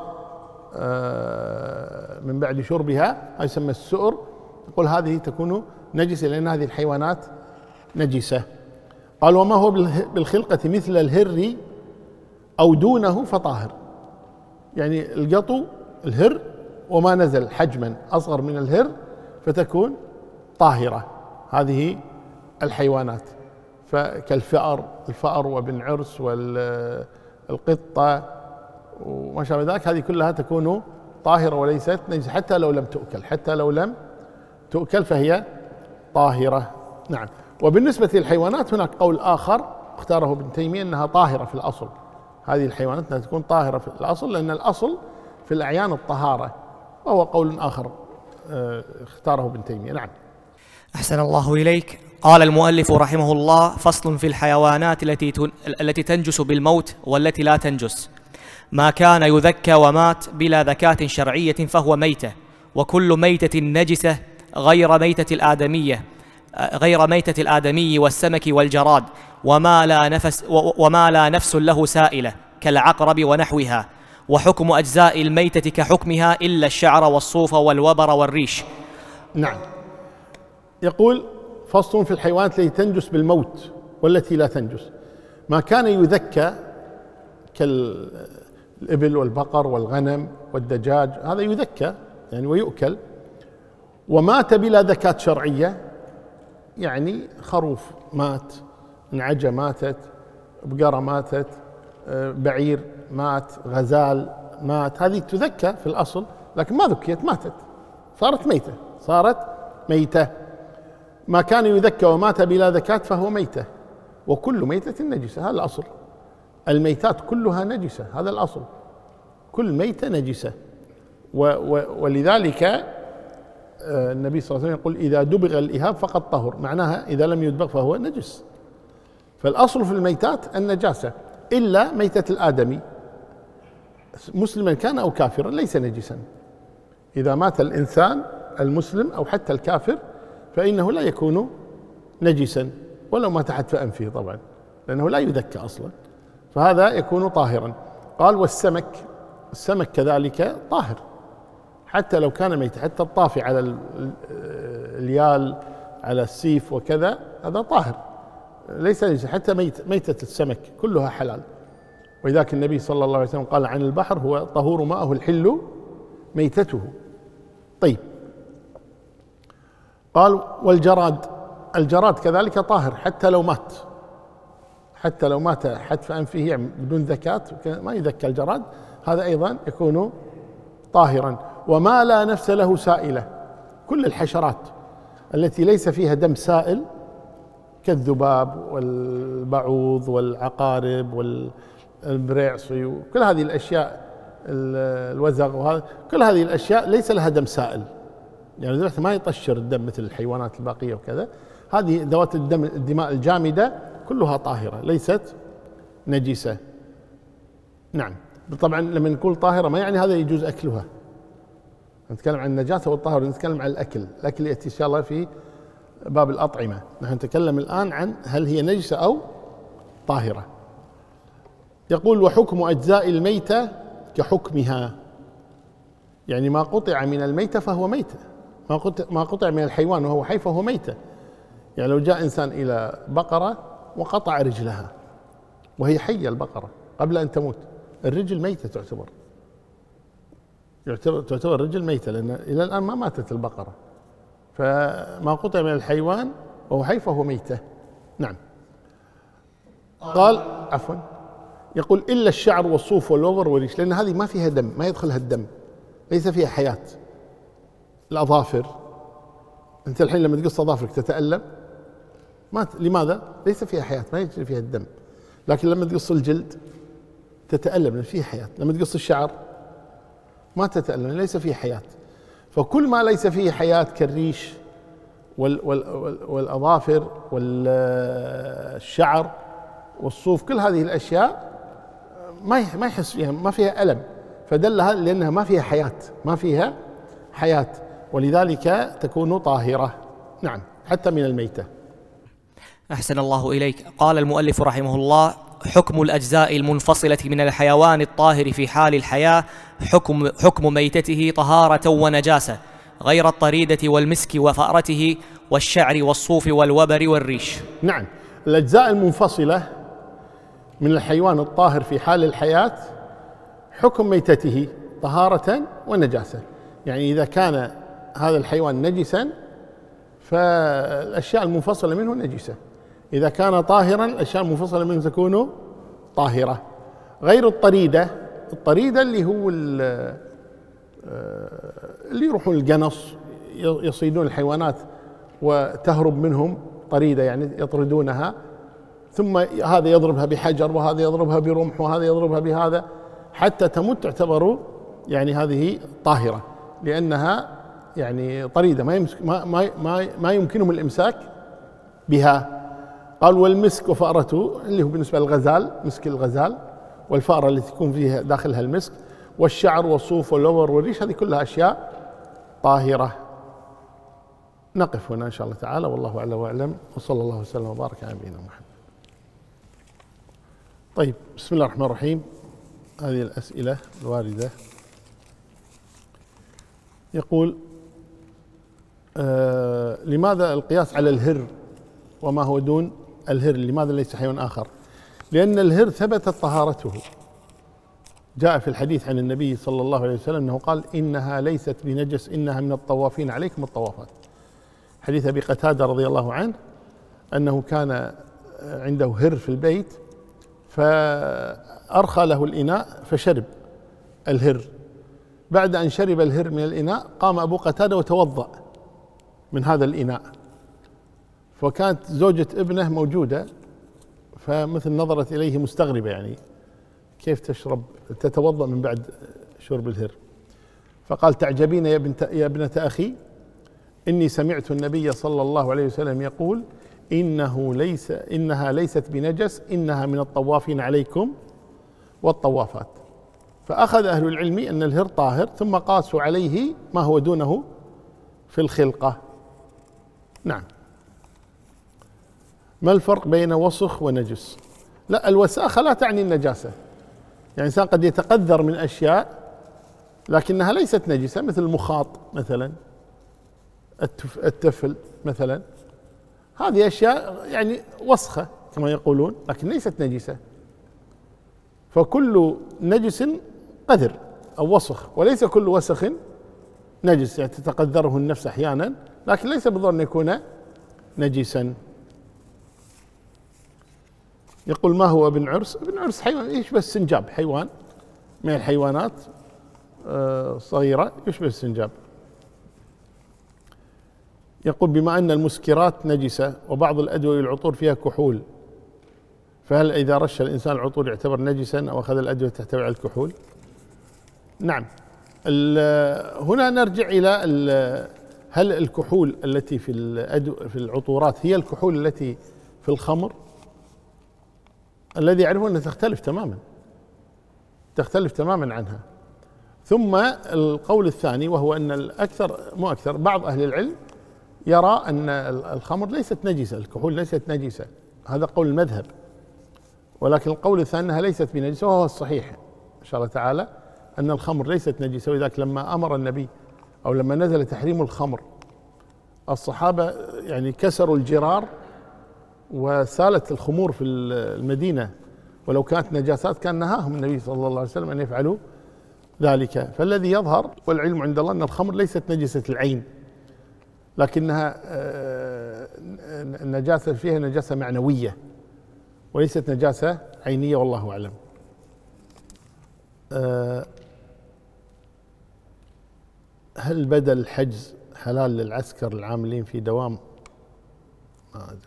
من بعد شربها، هذا يسمى السؤر. يقول هذه تكون نجسة لأن هذه الحيوانات نجسة. قال وما هو بالخلقة مثل الهر أو دونه فطاهر، يعني القطو الهر وما نزل حجما أصغر من الهر فتكون طاهرة هذه الحيوانات. فكالفأر، الفأر وابن عرس والقطة وما شابه ذلك، هذه كلها تكون طاهرة وليست نجسة حتى لو لم تؤكل، حتى لو لم تؤكل فهي طاهرة. نعم. وبالنسبة للحيوانات هناك قول آخر اختاره ابن تيمية أنها طاهرة في الأصل، هذه الحيوانات أنها تكون طاهرة في الأصل، لأن الأصل في الأعيان الطهارة، وهو قول آخر اختاره ابن تيمية. نعم. أحسن الله إليك. قال المؤلف رحمه الله: فصل في الحيوانات التي التي تنجس بالموت والتي لا تنجس. ما كان يذكى ومات بلا ذكاة شرعية فهو ميتة، وكل ميتة نجسة غير ميتة الآدمية غير ميتة الآدمي والسمك والجراد، وما لا نفس وما لا نفس له سائلة كالعقرب ونحوها. وحكم أجزاء الميتة كحكمها إلا الشعر والصوف والوبر والريش. نعم. يقول: فصل في الحيوانات التي تنجس بالموت والتي لا تنجس. ما كان يذكى كالإبل والبقر والغنم والدجاج، هذا يذكى يعني ويؤكل. ومات بلا ذكاة شرعية، يعني خروف مات، نعجة ماتت، بقرة ماتت، بعير مات، غزال مات، هذه تذكى في الأصل لكن ما ذكيت، ماتت، صارت ميتة، صارت ميتة. ما كان يذكى ومات بلا ذكاة فهو ميتة، وكل ميتة نجسة، هذا الأصل. الميتات كلها نجسة، هذا الأصل، كل ميتة نجسة. ولذلك النبي صلى الله عليه وسلم يقول: إذا دبغ الإهاب فقد طهر، معناها إذا لم يدبغ فهو نجس. فالأصل في الميتات النجاسة، إلا ميتة الآدمي مسلما كان أو كافرا ليس نجسا. إذا مات الإنسان المسلم أو حتى الكافر فإنه لا يكون نجسا، ولو مات حتف أنفه طبعا، لأنه لا يذكى أصلا، فهذا يكون طاهرا. قال: والسمك، السمك كذلك طاهر حتى لو كان ميتا، حتى الطافي على اليال على السيف وكذا هذا طاهر ليس نجسا، حتى ميت ميتة السمك كلها حلال. ولذلك النبي صلى الله عليه وسلم قال عن البحر: هو طهور ماءه الحل ميتته. طيب. قال: والجراد، الجراد كذلك طاهر حتى لو مات، حتى لو مات حتف أنفه يعني بدون ذكاة، ما يذكى الجراد، هذا أيضا يكون طاهرا. وما لا نفس له سائلة، كل الحشرات التي ليس فيها دم سائل كالذباب والبعوض والعقارب والبريعصي وكل هذه الأشياء، الوزغ وهذا، كل هذه الأشياء ليس لها دم سائل، يعني ما يطشر الدم مثل الحيوانات الباقية وكذا. هذه ذوات الدم الدماء الجامدة كلها طاهرة ليست نجسة. نعم. طبعا لما نقول طاهرة ما يعني هذا يجوز أكلها، نتكلم عن النجاسة والطهارة، نتكلم عن الأكل. الأكل يأتي إن شاء الله في باب الأطعمة، نحن نتكلم الآن عن هل هي نجسة أو طاهرة. يقول: وحكم أجزاء الميتة كحكمها، يعني ما قطع من الميتة فهو ميتة، ما قطع, ما قطع من الحيوان وهو حي فهو ميتة. يعني لو جاء إنسان إلى بقرة وقطع رجلها وهي حية البقرة قبل أن تموت، الرجل ميتة تعتبر يعتبر تعتبر الرجل ميتة، لأن إلى الآن ما ماتت البقرة، فما قطع من الحيوان وهو حي فهو ميتة. نعم. قال عفوا يقول: إلا الشعر والصوف والوبر والريش، لأن هذه ما فيها دم، ما يدخلها الدم، ليس فيها حياة. الأظافر، أنت الحين لما تقص أظافرك تتألم؟ ما ت... لماذا؟ ليس فيها حياة، ما يجري فيها الدم. لكن لما تقص الجلد تتألم لأن فيه حياة، لما تقص الشعر ما تتألم ليس فيه حياة. فكل ما ليس فيه حياة كالريش وال... وال... والأظافر والشعر والصوف، كل هذه الأشياء ما ما يحس فيها، ما فيها ألم، فدلها لأنها ما فيها حياة، ما فيها حياة، ولذلك تكون طاهرة. نعم. حتى من الميتة. أحسن الله إليك. قال المؤلف رحمه الله: حكم الأجزاء المنفصلة من الحيوان الطاهر في حال الحياة حكم, حكم ميتته طهارة ونجاسة غير الطريدة والمسك وفأرته والشعر والصوف والوبر والريش. نعم. الأجزاء المنفصلة من الحيوان الطاهر في حال الحياة حكم ميتته طهارة ونجاسة، يعني إذا كان هذا الحيوان نجسا فالأشياء المنفصلة منه نجسة، إذا كان طاهرا الأشياء المنفصلة منه تكون طاهرة. غير الطريدة، الطريدة اللي هو اللي يروحون القنص يصيدون الحيوانات وتهرب منهم طريدة، يعني يطردونها، ثم هذا يضربها بحجر وهذا يضربها برمح وهذا يضربها بهذا حتى تموت، تعتبر يعني هذه طاهرة لأنها يعني طريدة ما يمسك ما ما ما, ما يمكنهم الإمساك بها. قال والمسك وفأرته اللي هو بالنسبة للغزال، مسك الغزال والفأرة التي تكون فيها داخلها المسك، والشعر والصوف واللور والريش، هذه كلها أشياء طاهرة. نقف هنا إن شاء الله تعالى، والله أعلى وأعلم، وصلى الله وسلم وبارك على نبينا محمد. طيب، بسم الله الرحمن الرحيم. هذه الأسئلة الواردة. يقول آه لماذا القياس على الهر وما هو دون الهر؟ لماذا ليس حيوان آخر؟ لأن الهر ثبتت طهارته، جاء في الحديث عن النبي صلى الله عليه وسلم أنه قال إنها ليست بنجس إنها من الطوافين عليكم الطوافات. حديث أبي قتادة رضي الله عنه أنه كان عنده هر في البيت فأرخى له الإناء فشرب الهر، بعد أن شرب الهر من الإناء قام أبو قتادة وتوضأ من هذا الإناء، فكانت زوجة ابنه موجودة فمثل نظرت إليه مستغربة، يعني كيف تشرب تتوضأ من بعد شرب الهر؟ فقال تعجبين يا بنت يا ابنة أخي، إني سمعت النبي صلى الله عليه وسلم يقول إنه ليس إنها ليست بنجس إنها من الطوافين عليكم والطوافات. فأخذ أهل العلم أن الهر طاهر، ثم قاسوا عليه ما هو دونه في الخلقة. نعم. ما الفرق بين وسخ ونجس؟ لا، الوساخة لا تعني النجاسة، يعني الإنسان قد يتقذر من أشياء لكنها ليست نجسة، مثل المخاط مثلا، التفل مثلا، هذه أشياء يعني وسخة كما يقولون لكن ليست نجسة. فكل نجس قذر أو وسخ، وليس كل وسخ نجس، يعني تتقذره النفس أحيانا لكن ليس بالضرورة أن يكون نجسا. يقول ما هو ابن عرس؟ ابن عرس حيوان يشبه السنجاب، حيوان من الحيوانات صغيرة يشبه السنجاب. يقول بما أن المسكرات نجسة وبعض الأدوية العطور فيها كحول، فهل إذا رش الإنسان العطور يعتبر نجسا أو أخذ الأدوية تحتوي على الكحول؟ نعم. هنا نرجع إلى هل الكحول التي في في العطورات هي الكحول التي في الخمر؟ الذي يعرفون أنها تختلف تماما، تختلف تماما عنها. ثم القول الثاني وهو أن الأكثر مو أكثر بعض أهل العلم يرى أن الخمر ليست نجسة، الكحول ليست نجسة، هذا قول المذهب، ولكن القول الثاني أنها ليست بنجسة وهو الصحيح إن شاء الله تعالى، أن الخمر ليست نجسة. ولذلك لما أمر النبي أو لما نزل تحريم الخمر الصحابة يعني كسروا الجرار وسالت الخمور في المدينة، ولو كانت نجاسات كان نهاهم النبي صلى الله عليه وسلم أن يفعلوا ذلك. فالذي يظهر والعلم عند الله أن الخمر ليست نجسة العين، لكنها النجاسة فيها نجاسة معنوية وليست نجاسة عينية، والله أعلم. هل بدل الحجز حلال للعسكر العاملين في دوام ما أدري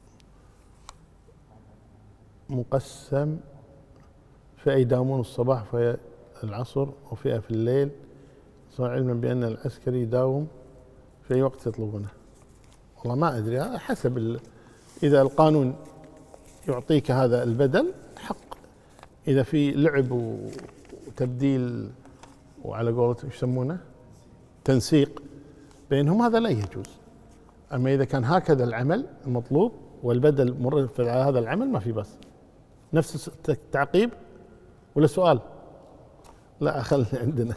مقسم، فئة يداومون الصباح وفئة العصر وفئة في الليل، سواء علما بأن العسكري يداوم في أي وقت يطلبونه؟ والله ما أدري، حسب ال... إذا القانون يعطيك هذا البدل حق، إذا في لعب وتبديل وعلى قولتهم ايش يسمونه تنسيق بينهم هذا لا يجوز. أما إذا كان هكذا العمل المطلوب والبدل مرتب على هذا العمل ما في بس. نفس التعقيب ولا سؤال؟ لا خلي عندنا.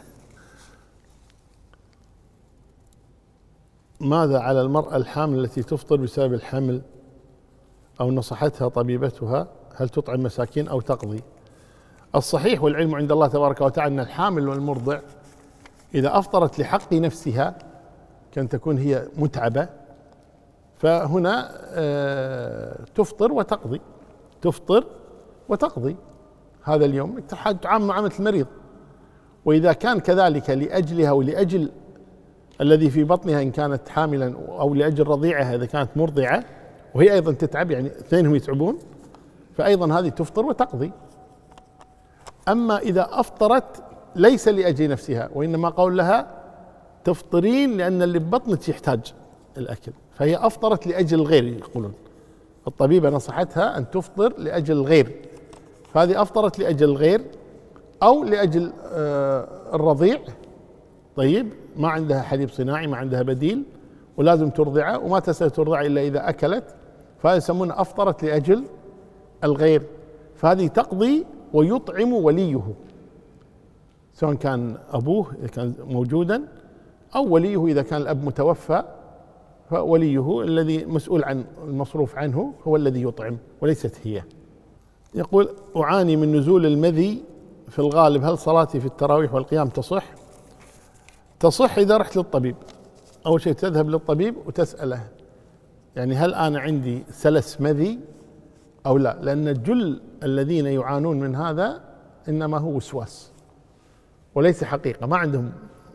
ماذا على المرأة الحامل التي تفطر بسبب الحمل أو نصحتها طبيبتها، هل تطعم مساكين أو تقضي؟ الصحيح والعلم عند الله تبارك وتعالى أن الحامل والمرضع إذا أفطرت لحق نفسها كان تكون هي متعبة، فهنا تفطر وتقضي، تفطر وتقضي، هذا اليوم تعامل معاملة المريض. وإذا كان كذلك لأجلها ولأجل الذي في بطنها إن كانت حاملا أو لأجل رضيعها إذا كانت مرضعة وهي أيضا تتعب، يعني اثنينهم يتعبون، فأيضا هذه تفطر وتقضي. أما إذا أفطرت ليس لأجل نفسها وإنما قول لها تفطرين لأن اللي ببطنك يحتاج الأكل، فهي أفطرت لأجل الغير. يقولون الطبيبة نصحتها أن تفطر لأجل الغير، فهذه أفطرت لأجل الغير أو لأجل الرضيع. طيب ما عندها حليب صناعي، ما عندها بديل ولازم ترضعه وما تستطيع ترضع إلا إذا أكلت، فهذا يسمونه أفطرت لأجل الغير، فهذه تقضي ويطعم وليه، سواء كان أبوه إذا كان موجودا أو وليه إذا كان الأب متوفى، فوليه الذي مسؤول عن المصروف عنه هو الذي يطعم وليست هي. يقول أعاني من نزول المذي في الغالب، هل صلاتي في التراويح والقيام تصح؟ تصح إذا رحت للطبيب. أول شيء تذهب للطبيب وتسأله يعني هل أنا عندي سلس مذي أو لا، لأن جل الذين يعانون من هذا إنما هو وسواس وليس حقيقة، ما عندهم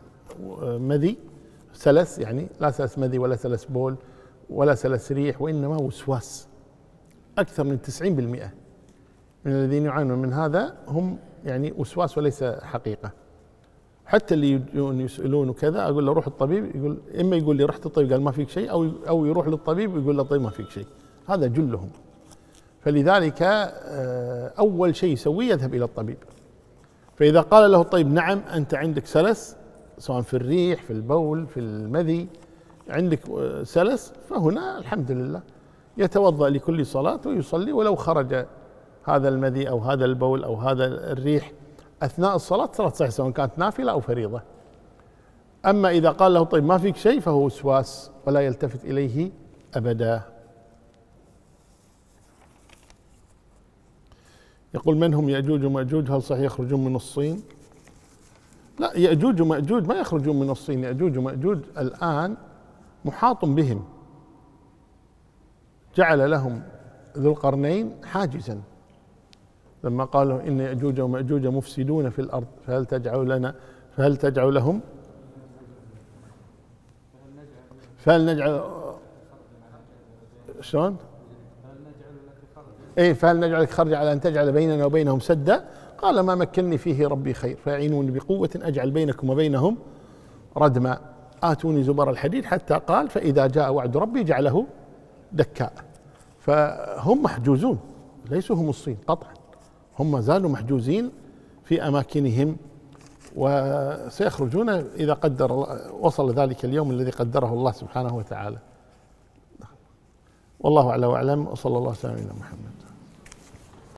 مذي سلس، يعني لا سلس مذي ولا سلس بول ولا سلس ريح، وإنما وسواس. أكثر من تسعين بالمئة من الذين يعانون من هذا هم يعني وسواس وليس حقيقة. حتى اللي يجون يسألون وكذا أقول له روح الطبيب، يقول إما يقول لي رحت الطبيب قال ما فيك شيء، أو أو يروح للطبيب ويقول له طيب ما فيك شيء، هذا جلهم. فلذلك أول شيء يسويه يذهب إلى الطبيب، فإذا قال له الطبيب نعم أنت عندك سلس سواء في الريح في البول في المذي عندك سلس، فهنا الحمد لله يتوضأ لكل صلاة ويصلي، ولو خرج هذا المذي أو هذا البول أو هذا الريح أثناء الصلاة صلاة صحيحة سواء كانت نافلة أو فريضة. أما إذا قال له طيب ما فيك شيء فهو وسواس ولا يلتفت إليه أبدا. يقول من هم يأجوج ومأجوج؟ هل صحيح يخرجون من الصين؟ لا، يأجوج ومأجوج ما يخرجون من الصين، يأجوج ومأجوج الآن محاط بهم، جعل لهم ذو القرنين حاجزا لما قالوا إن يأجوج ومأجوج مفسدون في الأرض فهل تجعل لنا فهل تجعل لهم فهل نجعل شلون؟ ايه فهل نجعل لك خرجا على ان تجعل بيننا وبينهم سدا؟ قال ما مكنني فيه ربي خير فيعينوني بقوة اجعل بينكم وبينهم ردما آتوني زبر الحديد، حتى قال فإذا جاء وعد ربي جعله دكاء. فهم محجوزون، ليسوا هم الصين قطعا، هم ما زالوا محجوزين في أماكنهم، وسيخرجون إذا قدر وصل ذلك اليوم الذي قدره الله سبحانه وتعالى. والله أعلى وأعلم، وصلى الله وسلم على محمد.